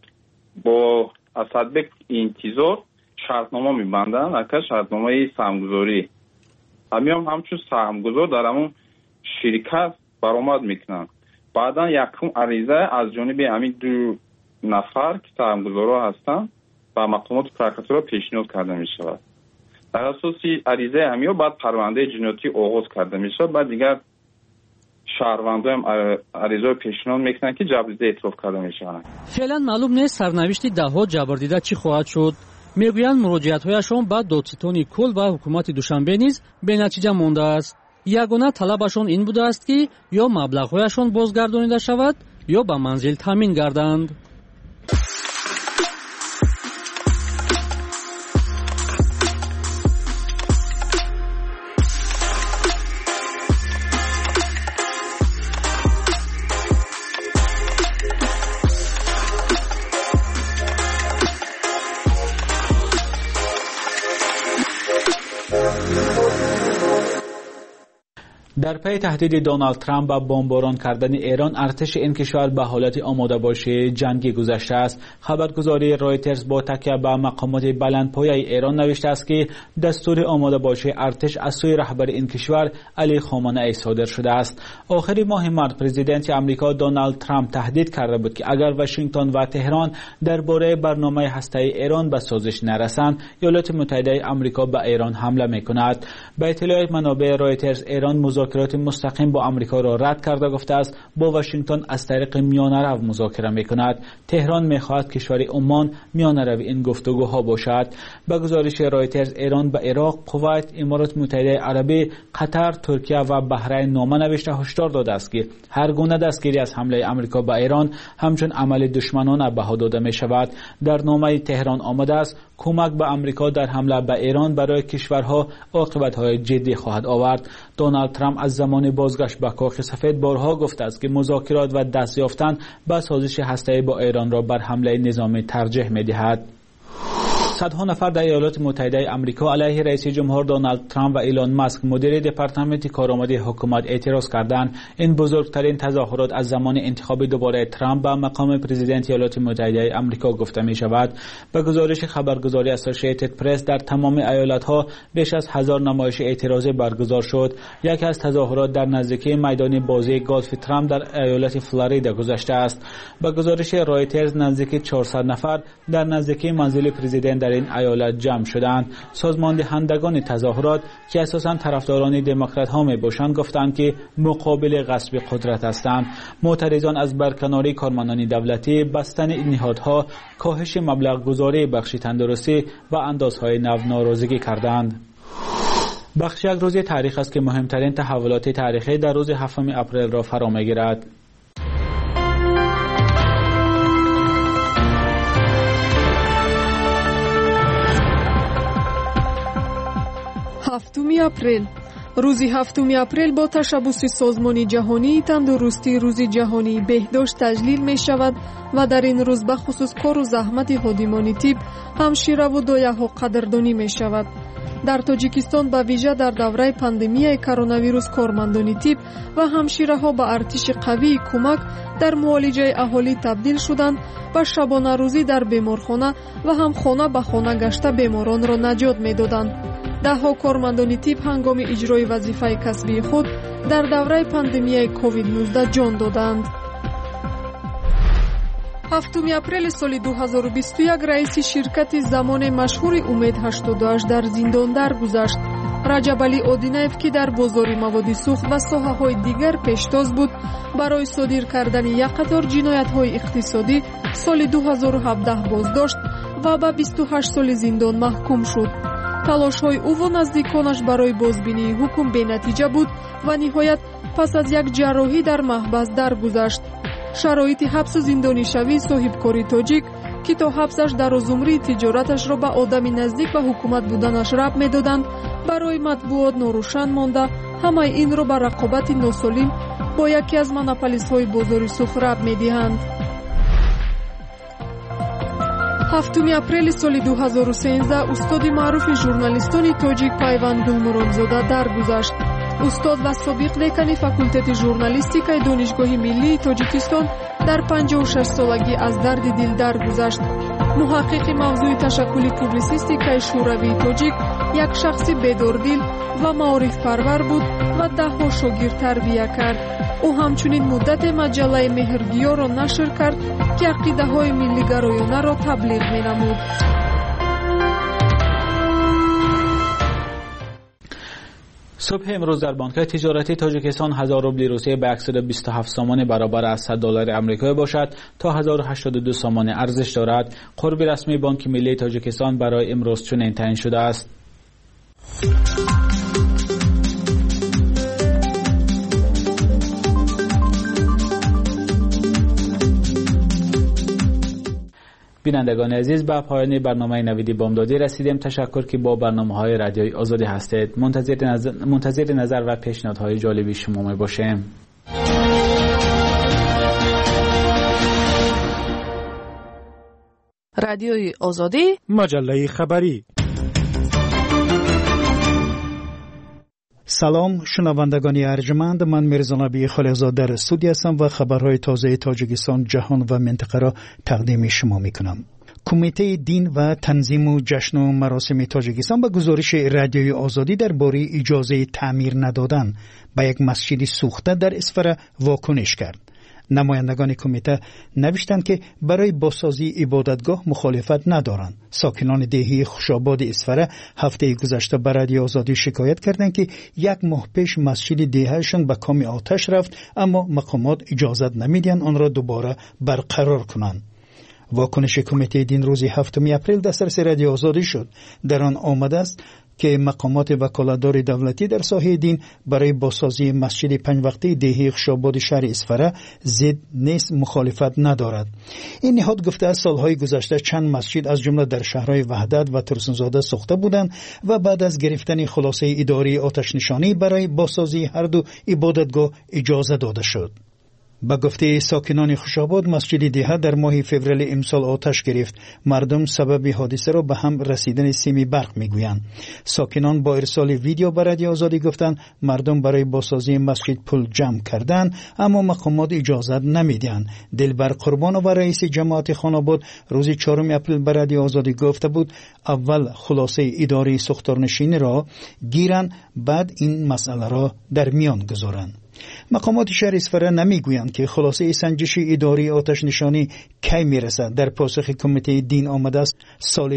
با اسدبک انتظار شرطنامه می‌بندند، اگر شرطنامه سهمگذاری همین همچون سهمگذار در همون شرکت برآمد میکنند. بعدا یکم عریضه از جانب همین دو نفر که سهمگذارا هستند و مقامات پرکاتورا پیشنهاد کرده می شود. در اساس عریضه همین بعد پرونده جنایتی آغاز کرده می شود. بعد دیگر شهروندان هم عریضه پیشنهاد میکنند که جبردیده اعتراف کرده می شوند. فعلا معلوم نیست سرنوشت دهها جبردیده چی خواهد شد. میگویند مراجعت‌هایشان به دادستانی کل و حکومت دوشنبه نیز به نتیجه مانده است. یگانه طلبشان این بوده است که یا مبلغ‌هایشان بازگردانیده شود یا به منزل تامین گردند. در پی تهدید دونالد ترامپ به بمباران کردن ایران، ارتش این کشور به حالت آماده باشی جنگی گذشته است. خبرگزاری رایترز با تکیه به مقامات بلندپایه ایران نوشته است که دستور آماده باشی ارتش از سوی رهبر این کشور علی خامنه ای صادر شده است. آخر ماه مارس پرزیدنت آمریکا دونالد ترامپ تهدید کرده بود که اگر واشنگتن و تهران درباره برنامه هسته‌ای ایران به سازش نرسند، ایالات متحده آمریکا به ایران حمله می‌کند. به اطلاع منابع رایترز، ایران مذاکرات مستقیم با آمریکا را رد کرده گفته است با واشنگتن از طریق میانه‌رو مذاکره می‌کند. تهران می‌خواهد کشور عمان میانه‌رو این گفتگوها باشد. به گزارش رایترز، ایران به عراق، کویت، امارات متحده عربی، قطر، ترکیه و بحرین نامه نوشته هشدار داده است که هر گونه دستگیری از حمله آمریکا به ایران همچون عمل دشمنانه بها داده می‌شود. در نامه تهران آمده است کمک به آمریکا در حمله به ایران برای کشورها عاقبت‌های جدی خواهد آورد. دونالد ترامپ از زمان بازگشت به کاخ سفید بارها گفته است که مذاکرات و دست یافتن به سازش هسته‌ای با ایران را بر حمله نظامی ترجیح می‌دهد. صدها نفر در ایالات متحده آمریکا علیه رئیس جمهور دونالد ترامپ و ایلان ماسک مدیر دپارتمنت کارآمدی حکومت اعتراض کردند. این بزرگترین تظاهرات از زمان انتخاب دوباره ترامپ به مقام پرزیدنت ایالات متحده آمریکا گفته می شود. به گزارش خبرگزاری اسوسییتد پرس، در تمام ایالت‌ها بیش از 1000 نمایش اعتراضی برگزار شد. یکی از تظاهرات در نزدیکی میدان بازی گلف ترامپ در ایالت فلوریدا گذشته است. به گزارش رایترز، نزدیک 400 نفر در نزدیکی منزل پرزیدنت در این ایالت جمع شدند. سازمان دهندگان تظاهرات که اساساً طرفداران دموکرات ها می باشند گفتند که مقابل غصب قدرت هستند. معترضان از برکناری کارمندان دولتی، بستن نهادها، کاهش مبلغ گذاری بخش تندرستی و اندازهای نو ناراضگی کردند. بخش یک روز تاریخ است که مهمترین تحولات تاریخی در روز 7 اپریل را فرا می‌گیرد. 7 اپریل روزی 7 اپریل با تشبث سازمان جهانی تندرستی روز جهانی بهداشت تجلیل می شود و در این روز به خصوص کار و زحمت خادمان طب، همشیره و دایه ها قدردانی می شود. در تاجیکستان به ویژه در دوره پاندمی کرونا ویروس کارمندان طب و همشیره ها به ارتش قوی کمک در معالجه اهالی تبدیل شدند و شبانه روزی در بیمارخانه و هم خانه به خانه گشته بیماران را نجات می دادند. ده ها کارمندان طب هنگام اجرای وظیفه کسبی خود در دوره پاندمی کووید 19 جان دادند. 7 اپریل سال 2021 رئیس شرکت زمان مشهور امید 88 در زندان درگذشت. رجب علی آدینیف که در بازار مواد سوخت و ساحه‌های دیگر پیشتاز بود، برای صادر کردن یک قطار جنایت‌های اقتصادی سال 2017 بازداشت و به 28 سال زندان محکوم شد. تلاش‌های او و نزدیکانش برای بازبینی حکم بی‌نتیجه بود و نهایت پس از یک جراحی در محبس درگذشت. شرایط حبس و زندانی شوی صاحبکاری تاجیک که تا حبسش در عمری تجارتش را به آدمی نزدیک به حکومت بودنش ربط می‌دادند، برای مطبوعات ناروشن مانده همه این را به رقابت ناسالم با یکی از مونوپولیست‌های بازار سوخت ربط می‌دهند. 7 اپریل سال 2013 استاد معروف ژورنالیستان تاجیک پیوند گلمرادزاده درگذشت. استاد و سابق دکان فاکولته ژورنالیستیکای دانشگاه ملی تاجیکستان در 56 سالگی از درد دل درگذشت. محقق موضوع تشکل پوبلیسیستیکای شوروی تاجیک یک شخص بیداردل و معارف پرور بود و ده ها شاگرد تربیت کرد. او همچنین مدت مجله مهرگیا را نشر کرد که عقیده های ملی گرایانه را تبلیغ می نمود. صبح امروز در بانک تجارتی تاجیکستان 1000 روبل روسیه به 127 سامان برابر از $100 آمریکایی باشد تا 1082 سامان ارزش دارد. قرب رسمی بانک ملی تاجیکستان برای امروز چنین تعیین شده است. بینندگان عزیز، به پایان برنامه نویدی بامدادی رسیدیم. تشکر که با برنامه‌های رادیوی آزادی هستید. منتظر نظر و پیشنهادهای جالبی شما می باشیم. رادیوی آزادی، مجله خبری. سلام شنوندگان ارجمند، من میرزا نبی خلیزاده در استودیو هستم و خبرهای تازه تاجیکستان، جهان و منطقه را تقدیم شما میکنم. کمیته دین و تنظیم و جشن و مراسم تاجیکستان به گزارش رادیوی آزادی درباره اجازه تعمیر ندادن به یک مسجد سوخته در اسفره واکنش کرد. نمایندگان کمیته نوشتند که برای بازسازی عبادتگاه مخالفت ندارند. ساکنان دهی خوشاباد اسفره هفته گذشته به رادیو آزادی شکایت کردند که یک ماه پیش مسجد دههشان به کام آتش رفت، اما مقامات اجازت نمیدن آن را دوباره برقرار کنند. واکنش کمیته دین روز 7 اپریل دسترس رادیو آزادی شد. در آن آمده است که مقامات وکالتدار دولتی در ساحه دین برای بازسازی مسجد 5 وقته دهی خوشاباد شهر اسفره ضد نیز مخالفت ندارد. این نهاد گفته است سالهای گذشته چند مسجد از جمله در شهرهای وحدت و ترسنزاده ساخته بودند و بعد از گرفتن خلاصه اداری آتش نشانی برای بازسازی هر دو عبادتگاه اجازه داده شد. با گفته ساکنان خوشاباد، مسجد دهه در ماه فوریه امسال آتش گرفت. مردم سبب حادثه را به هم رسیدن سیم برق میگویند. ساکنان با ارسال ویدیو به رادیو آزادی گفتند مردم برای بازسازی مسجد پول جمع کردند، اما مقامات اجازت نمیدهند. دلبر قربان و رئیس جماعت خاناباد روز 4 اپریل به رادیو آزادی گفته بود اول خلاصه اداره ساختارنشینی را گیرند، بعد این مسئله را در میان گذارند. مقامات شهر اسفره نمیگویند که خلاصه سنجش اداری آتش نشانی کی میرسد. در پاسخ کمیته دین آمده است سال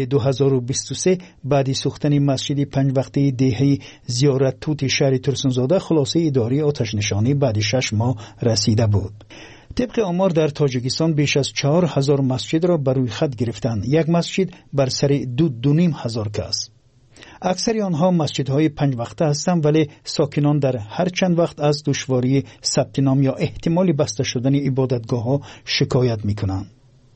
2023 بعد سوختن مسجد 5 وقته دهه زیارت توت شهر ترسنزاده خلاصه اداری آتش نشانی بعد 6 ماه رسیده بود. طبق آمار در تاجیکستان بیش از 4000 مسجد را بر روی خط گرفتند. یک مسجد بر سر 2,500 کس. اکثر آنها مسجدهای 5 وقته هستند، ولی ساکنان در هر چند وقت از دشواری ثبت نام یا احتمال بسته شدن عبادتگاه ها شکایت می کنند.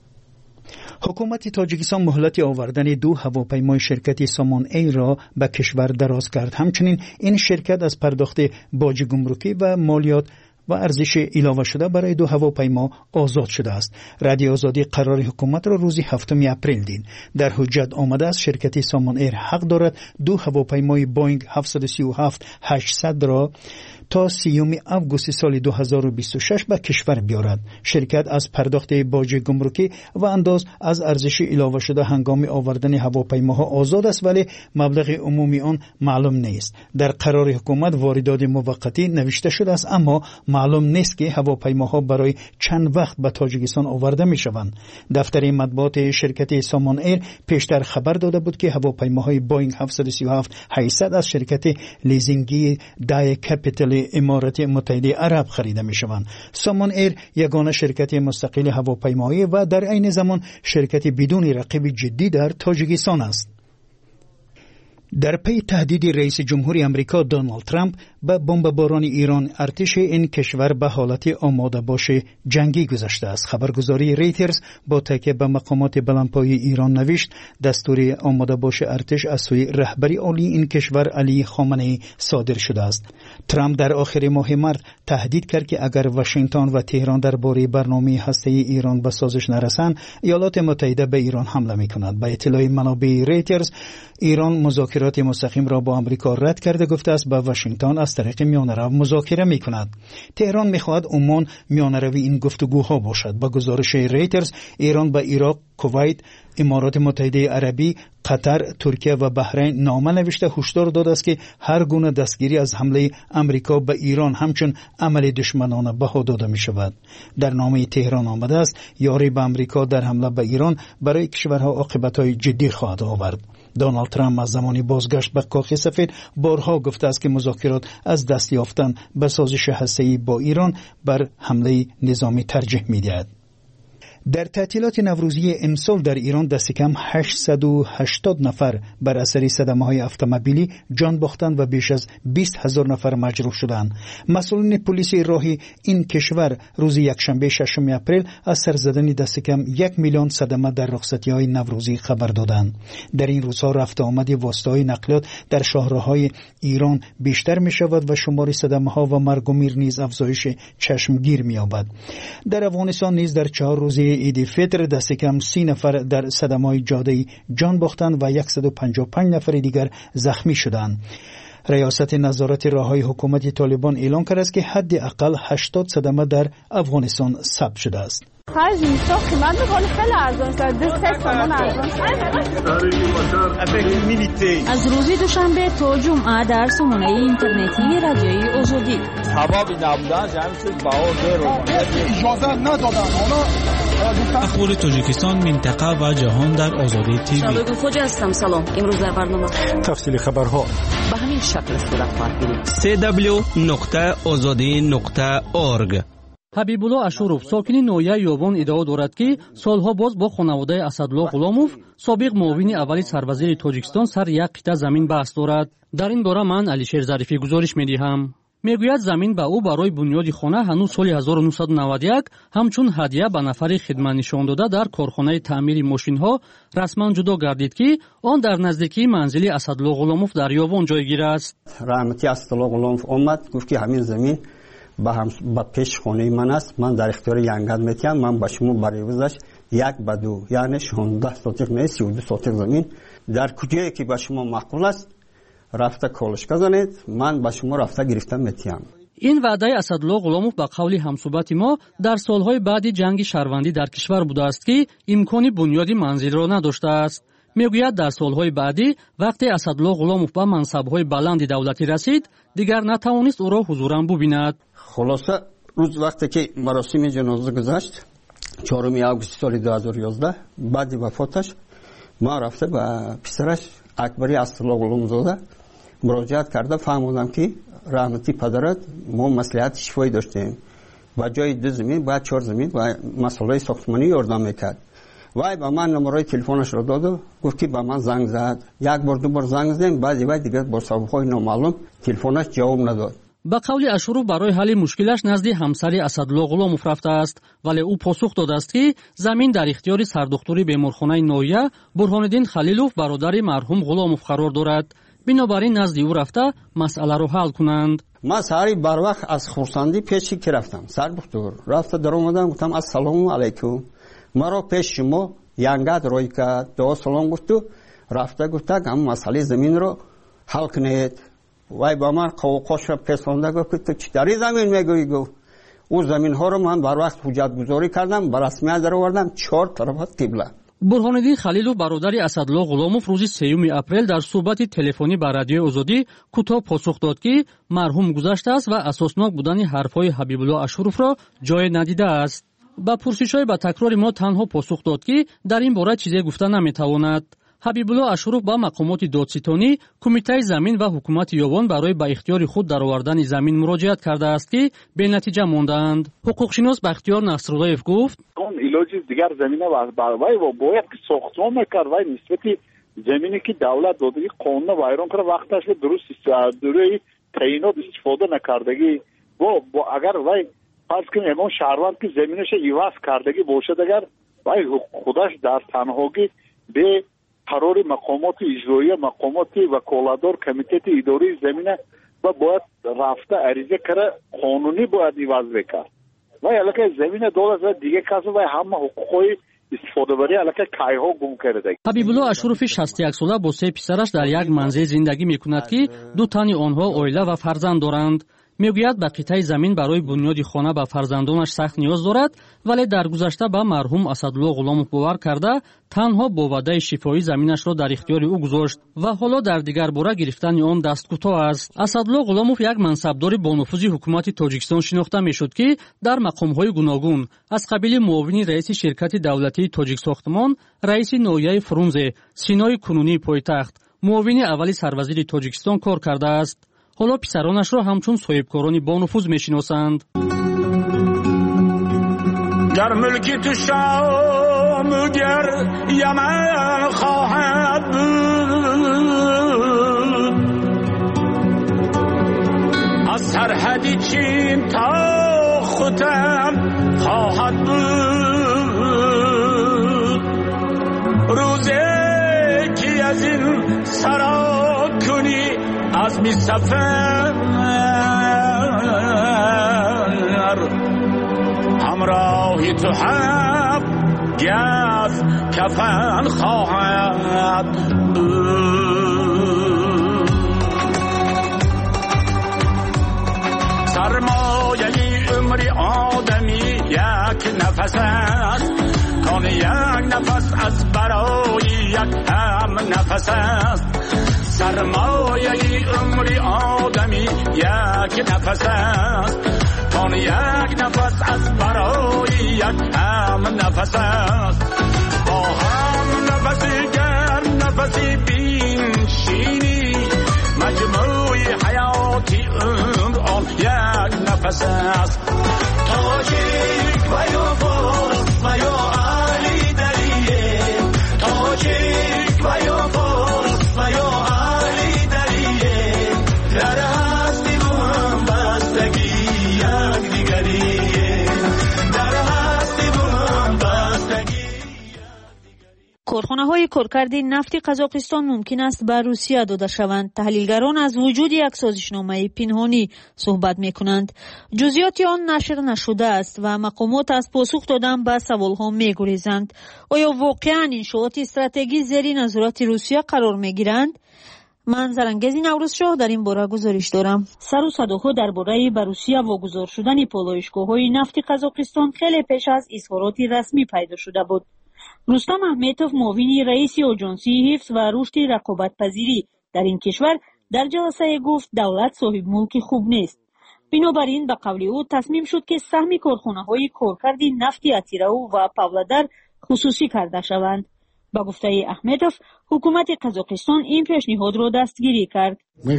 حکومت تاجیکستان مهلت آوردن 2 هواپیمای شرکت سامان ای را به کشور دراز کرد. همچنین این شرکت از پرداخت باج گمرکی و مالیات و ارزش علاوه شده برای 2 هواپیما آزاد شده است. رادیو آزادی قرار حکومت را روز 7 اپریل دید. در حجت آمده است شرکت سامان ایر حق دارد 2 هواپیمای بوینگ 737-800 را تا 30 آگوست سال 2026 به کشور بیارد. شرکت از پرداخت باج گمرکی و انداز از ارزش علاوه شده هنگام آوردن هواپیماها آزاد است، ولی مبلغ عمومی آن معلوم نیست. در قرار حکومت واردات موقتی نوشته شده است، اما معلوم نیست که هواپیماها برای چند وقت به تاجیکستان آورده می شوند. دفتر مطبوعات شرکت سامان ایر پیشتر خبر داده بود که هواپیماهای بوینگ 737-800 از شرکت لیزینگی دای کپیتال امارات متحده عرب خریده می شوند. سامان ایر یگانه شرکت مستقل هواپیمایی و در عین زمان شرکت بدون رقیب جدی در تاجیکستان است. در پی تهدید رئیس جمهور آمریکا دونالد ترامپ به بمباران ایران، ارتش این کشور به حالت آماده باش جنگی گذاشته است. خبرگزاری ریترز با تکیه به مقامات بلندپایه ایران نوشت دستور آماده باش ارتش از سوی رهبری عالی این کشور علی خامنه‌ای صادر شده است. ترامپ در آخر ماه مارس تهدید کرد که اگر واشنگتن و تهران درباره برنامه هسته‌ای ایران به سازش نرسند، ایالات متحده به ایران حمله می‌کند. به اطلاع منابع ریترز، ایران مذاکرات مستقیم را با آمریکا رد کرده گفته است با واشنگتن از طریق میانه‌رو مذاکره می‌کند. تهران می‌خواهد عمان میانه‌روی این گفتگوها باشد. با گزارش ریترز، ایران به عراق، کویت، امارات متحده عربی، قطر، ترکیه و بحرین نامه نوشته هشدار داده است که هر گونه دستگیری از حمله آمریکا به ایران همچون عمل دشمنانه بها داده می شود. در نامه تهران آمده است یاری به آمریکا در حمله به ایران برای کشورها عاقبت‌های جدی خواهد آورد. دونالد ترامپ از زمانی بازگشت به کاخ سفید بارها گفته است که مذاکرات از دست یافتن به سازش هسته‌ای با ایران بر حمله نظامی ترجیح می‌دهد. در تعطیلات نوروزی امسال در ایران دست کم 880 نفر بر اثر صدمه‌های اتومبیلی جان باختند و بیش از 20,000 نفر مجروح شدند. مسئولین پلیس راهی این کشور روز یکشنبه 6 اپریل از سر زدن دست کم 1 میلیون صدمه در رخصتی‌های نوروزی خبر دادند. در این روزها رفت آمد واسطه‌های نقلیات در شاهراهای ایران بیشتر می‌شود و شمار صدمه‌ها و مرگ و میر نیز افزایش چشمگیر می‌یابد. در افغانستان نیز در 4 روز عید فطر دست کم 30 نفر در صدمه‌های جاده‌ای جان باختند و 155 نفر دیگر زخمی شدند. ریاست نظارت راههای حکومت طالبان اعلام کرده است که حداقل 80 صدمه در افغانستان ثبت شده است. خرج میشه قیمت میکنه خیلی ارزان شده 2 تومان ارزان از روز دوشنبه تا جمعه در سامانه اینترنتی رادیوی آزادی ثوابی نبودن همین چیز بها اجازه ندادن. حالا اخبار تاجیکستان، منطقه و جهان در آزادی تیوی. شبکه خوجا هستم. سلام. امروز در برنامه تفصیل خبرها به همین شکل صورت خواهد گرفت. www.azadi.org. ҳабибулло ашуров сокини ноҳияи ёбон иддао дорад ки солҳо боз бо хонаводаи асадулло ғуломов собиқ муовини аввали сарвазири тоҷикистон сар як қита замин баҳс дорад. дар ин бора ман алишер зарифӣ гузориш медиҳам. мегӯяд замин ба ӯ барои бунёди хона ҳанӯз соли 1991 ҳамчун ҳадия ба нафари хидмат нишондода дар корхонаи таъмири мошинҳо расман ҷудо гардид ки он дар наздикии манзили асадулло ғуломов дар ёбон ҷойгир аст. раҳмати асадулло ғуломов омад гуфт ки ҳамин замин ба пеш хонаи ман аст, ман дар ихтиёри янгад метиҳам, ман ба шумо бар эвазаш 1/2 яъне 16 сотиқ не 32 сотиқ замин дар куҷое ки ба шумо маъқул аст рафта колишка занед, ман ба шумо рафта гирифта метиҳам. ин ваъдаи асадулло ғуломов ба қавли ҳамсӯҳбати мо дар солҳои баъди ҷанги шаҳрвандӣ дар кишвар будааст ки имкони бунёди манзилро надоштааст. мегӯяд дар солҳои баъдӣ вақте асадулло ғуломов ба мансабҳои баланди давлатӣ расид, дигар натавонист ӯро ҳузуран бубинад. خلاصه روز وقتی که مراسم جنازه گذشت 4 август سال 2011 بعد وفاتش ما رفته به پسرش اکبری اسدالله غلامزاده مراجعت کرده فهمیدم که رحمتی پدرت ما مصلحت شفایی داشتیم و جای 2 زمین بعد 4 زمین و مسئله ساختمانی یاردم میکرد. وای با من نمره تلفنش رو داد و گفت که با من زنگ زد. یک بار 2 بار زنگ زدم بعد دیگه با سابقه‌های نامعلوم تلفنش جواب نداد. ба қавли ашуров барои ҳалли мушкилаш назди ҳамсари асадулло ғуломов рафтааст, вале ӯ посух додааст ки замин дар ихтиёри сардухтури беморхонаи ноҳия бурҳониддин халилов бародари марҳум ғуломов қарор дорад. бинобар ин назди ӯ рафта масъаларо ҳал кунанд. ман саҳари барвақт аз хурсандӣ пеши ки рафтам сардухтур рафта даромадам гуфтам ассалому алайкум маро пеш шумо янгад рой кард дуо салом гуфту рафта гуфта ҳам масъалаи заминро ҳал кунед. وای با من قوقاش را پسانده گفت تو چی در این زمین میگویی؟ گفت اون زمین ها رو من بر وقت حجت گذاری کردم بر رسمیت در آوردم 4 طرف قبله. бурҳониддин халилов бародари асадулло ғуломов рӯзи 3 апрел дар суҳбати телефонӣ ба радиои озодӣ кӯтоҳ посух дод ки марҳум гузаштааст ва асоснок будани ҳарфҳои ҳабибулло ашуровро ҷое надидааст. ба пурсишҳои ба такрори мо танҳо посух дод ки дар ин бора чизе гуфта наметавонад. ҳабибулло ашуров ба мақомоти додситонӣ, кумитаи замин ва ҳукумати ёбон барои ба ихтиёри худ даровардани замин муроҷиат кардааст ки бенатиҷа мондаанд. ҳуқуқшинос Бахтиёр Насруллоев гуфт: он илоҷи дигар замина вай бояд ки сохтмон мекард вай нисбати замине ки давлат додаги қонуна вайрон карда вақташ дуруст дуруи таъинот истифода накардагӣ агар вай фарз кунем ягон шаҳрванд ки заминаша иваз кардагӣ бошад агар вай худаш дар танҳогӣ бе қарори мақомоти иҷроия мақомоти ваколатдор комитети идории замина ва бояд рафта ариза кара қонунӣ бояд иваз мекард. вай аллакай замина додад ва дигар кас вай ҳама ҳуқуқҳои истифодабарӣ аллакай кайҳо гум карда. ҳабибулло ашурови 61 сола бо 3 писараш дар як манзил зиндагӣ мекунад ки 2 тани онҳо оила ва фарзанд доранд. мегӯяд ба қитъаи замин барои бунёди хона ба фарзандонаш сахт ниёз дорад, вале дар гузашта ба марҳум асадулло ғуломов бовар карда танҳо бо ваъдаи шифоӣ заминашро дар ихтиёри ӯ гузошт ва ҳоло дар дигар бора гирифтани он дасткӯтоҳ аст. асадулло ғуломов як мансабдори бонуфузи ҳукумати Тоҷикистон шинохта мешуд ки дар мақомҳои гуногун аз қабили муовини раиси ширкати давлатии Тоҷиксохтмон, раиси ноҳияи Фрунзе, синои кунунии пойтахт, муовини аввали сарвазири Тоҷикистон кор кардааст. ҳоло писаронашро ҳамчун соҳибкорони бонуфуз мешиносанд. گر ملکی تو شام گر یمن خواهد بود از سرحدی چین تا ختم خواهد بود روزی که از این سرا کنی از می سفر همراهی تو هم گز کفن خواهد بود. نفس است کان یک نفس از برای یک هم نفس است سرمایه عمری آدمی یک نفس است کان یک نفس از برای یک هم نفس است با هم نفسی گرم نفسی بین شینی مجموعی حیاتی آن یک نفس است تاجیک و یا فارس و یا علی دریه تاجیک و یا فارس و یا علی دریه در هستی و هم بستگی یک دیگریه در هستی و هم بستگی. کارخانه‌های کارکرد نفت قزاقستان ممکن است به روسیه داده شوند. تحلیلگران از وجود یک سازشنامه پنهانی صحبت می‌کنند. جزئیات آن نشر نشده است و مقامات از پاسخ دادن به سوال‌ها می‌گریزند. آیا واقعاً انشاءات استراتژی زیر نظارت روسیه قرار می‌گیرند؟ من زرنگز نوروز شاه در این باره گزارش دارم. سر و صداها درباره به روسیه واگذار شدن پالایشگاه‌های نفت قزاقستان خیلی پیش از اظهارات رسمی پیدا شده بود. رستم احمدوف معاون رئیس آژانسی حفظ و رشد رقابت‌پذیری در این کشور در جلسه گفت دولت صاحب ملک خوب نیست. بنابراین به قول او تصمیم شد که سهم کارخانه‌های کارکرد نفت اتیراو و پاولادار خصوصی کرده شوند. با گفته احمدوف حکومت قزاقستان این پیشنهاد را دستگیری کرد.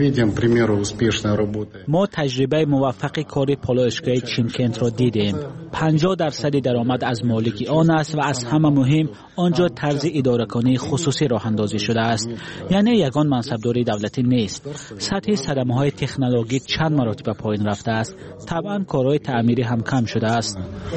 ما تجربه موفق کار پالایشگاه چیمکنت را دیدیم. 50% درآمد از مالک آن است و از همه مهم آنجا طرز اداره‌کنی خصوصی راه اندازی شده است. یعنی یگان منصبداری دولتی نیست. سطح صدمه‌های تکنولوژی چند مراتب پایین رفته است. طبعا کارهای تعمیری هم کم شده است.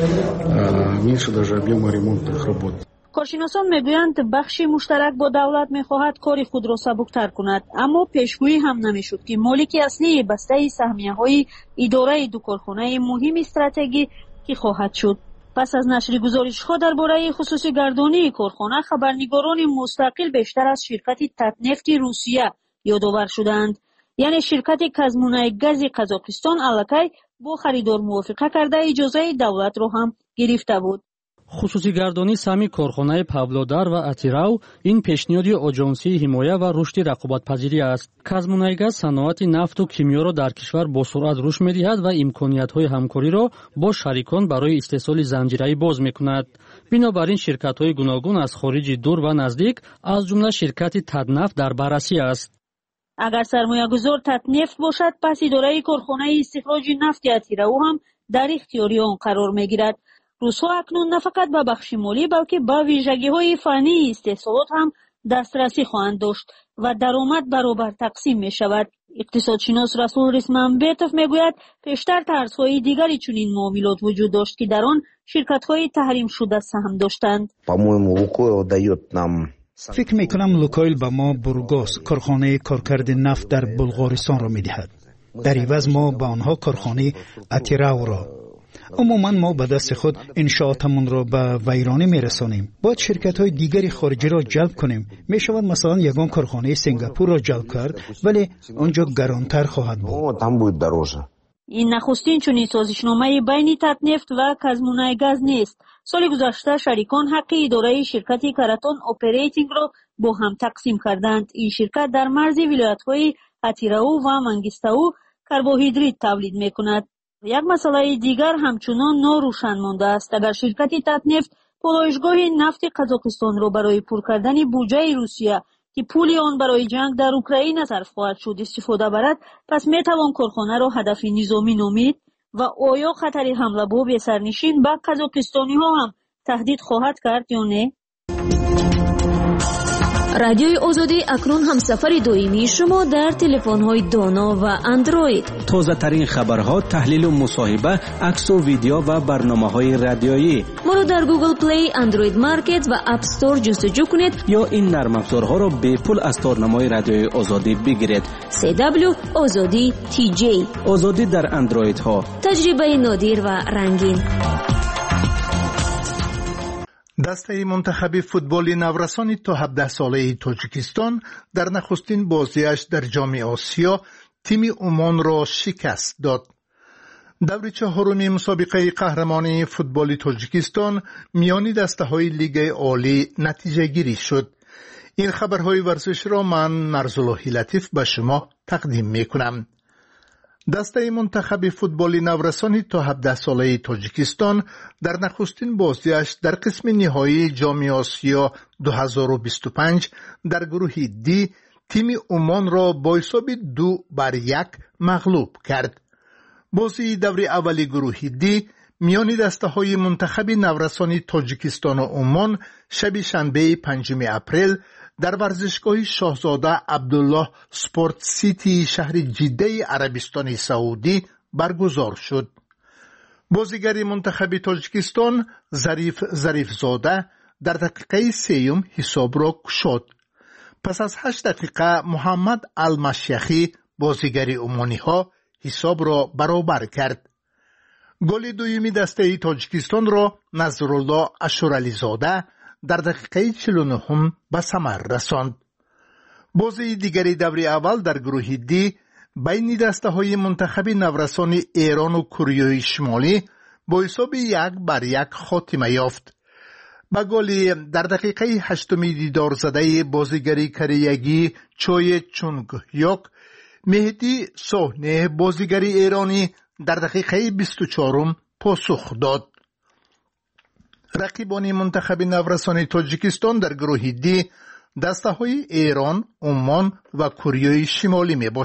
کارشناسان میگویند بخش مشترک با دولت میخواهد کار خود را سبکتر کند، اما پیشگویی هم نمیشد که مالک اصلی بسته سهمیه‌های اداره دو کارخانه مهم استراتژی که خواهد شد. پس از نشر گزارش‌ها درباره خصوصی گردانی کارخانه، خبرنگاران مستقل بیشتر از شرکت تاتنفت روسیه یادآور شدند. یعنی شرکت کازمونای گاز قزاقستان الکی با خریدار موافقه کرده اجازه دولت را هم گرفته بود. خصوصی گردانی سهمی کارخانه پاولادار و اتیراو این پیشنهادی آژانسی حمایه و رشد رقابت‌پذیری است. کازمونایگاز صنعت نفت و کیمیا را در کشور با سرعت رشد می‌دهد و امکانیت‌های همکاری را با شریکان برای استحصال زنجیره‌ای باز می‌کند. بنابراین شرکت‌های گوناگون از خارج دور و نزدیک از جمله شرکت تاتنفت در بررسی است. اگر سرمایه‌گذار تاتنفت باشد، پس اداره کارخانه استخراج نفت اتیراو هم در اختیار آن قرار می‌گیرد. روس‌ها اکنون نه فقط به بخش مالی بلکه به ویژگی‌های فنی استحصالات هم دسترسی خواهند داشت و درآمد برابر تقسیم می‌شود. اقتصادشناس رسول رسمنبتوف میگوید پیشتر طرزهای دیگری چنین معاملات وجود داشت که در آن شرکت‌های تحریم شده سهم داشتند. فکر می‌کنم لوکویل به ما بورگاس کارخانه کارکرد نفت در بلغارستان را می‌دهد. در عوض ما به آنها کارخانه اتیراو را. عموما ما به دست خود انشاءاتمون را به ویرانه میرسانیم. باید شرکت‌های دیگری خارجی را جلب کنیم. میشود مثلا یگان کارخانه سنگاپور را جلب کرد، ولی آنجا گرانتر خواهد بود. این نخستین چنین سازشنامه بین تاتنفت و کازمونایگاز نیست. سال گذشته شریکان حق اداره شرکت کراتون اپریتینگ را با هم تقسیم کردند. این شرکت در مرز ولایت‌های اتیراو و منگیستاو کربوهیدرات تولید می‌کند. یک مسئله دیگر همچنان ناروشن مانده است. اگر شرکت تاتنفت پالایشگاه نفت قزاقستان را برای پر کردن بودجه روسیه که پول آن برای جنگ در اوکراین صرف خواهد شد استفاده برد، پس میتوان کارخانه را هدف نظامی نامید و آیا خطر حمله به سرنشین به قزاقستانی ها هم تهدید خواهد کرد یا نه؟ رادیوی آزادی اکنون همسفر دائمی شما در تلفن‌های دانا و اندروید. تازه ترین خبرها، تحلیل و مصاحبه، عکس و ویدیو و برنامه‌های رادیویی. ما را در گوگل پلی، اندروید مارکت و اپ استور جستجو کنید یا این نرم افزارها را به پول از تارنمای رادیوی آزادی بگیرید. CW آزادی TJ. آزادی در اندروید ها. تجربه نادر و رنگین. دسته منتخب فوتبال نورسان تا 17 ساله تاجیکستان در نخستین بازیش در جام آسیا تیم عمان را شکست داد. دور چهارم مسابقه قهرمانی فوتبال تاجیکستان میان دسته‌های لیگ عالی نتیجه گیری شد. این خبرهای ورزش را من مرزالله لطیف به شما تقدیم میکنم. دسته منتخب فوتبال نورسانی تا 17 ساله تاجیکستان در نخستین بازیش در قسم نهایی جام آسیا 2025 در گروه دی تیم عمان را با حساب 2-1 مغلوب کرد. بازی دور اول گروه دی میان دسته‌های منتخب نورسانی تاجیکستان و عمان شب شنبه 5 اپریل در ورزشگاه شاهزاده عبدالله سپورت سیتی شهر جده عربستان سعودی برگزار شد. بازیگر منتخب تاجیکستان ظریف زاده در دقیقه 3 حساب را گشود. پس از 8 دقیقه محمد المشیخی بازیگر عمانی ها حساب را برابر کرد. گل دومی دسته تاجیکستان را نظرالله اشورعلی زاده در دقیقه 49 به ثمر رساند. بازی دیگری دور اول در گروه دی بین دسته‌های منتخب نورسان ایران و کره شمالی با حساب 1-1 خاتمه یافت. با گل در دقیقه 8 دیدار زده بازیگر کره‌ای چوی چونگ یوک، مهدی صحنه بازیگر ایرانی در دقیقه 24 پاسخ داد. رقیبان منتخب نورسان تاجیکستان در گروه دی دسته‌های ایران، عمان و کره شمالی می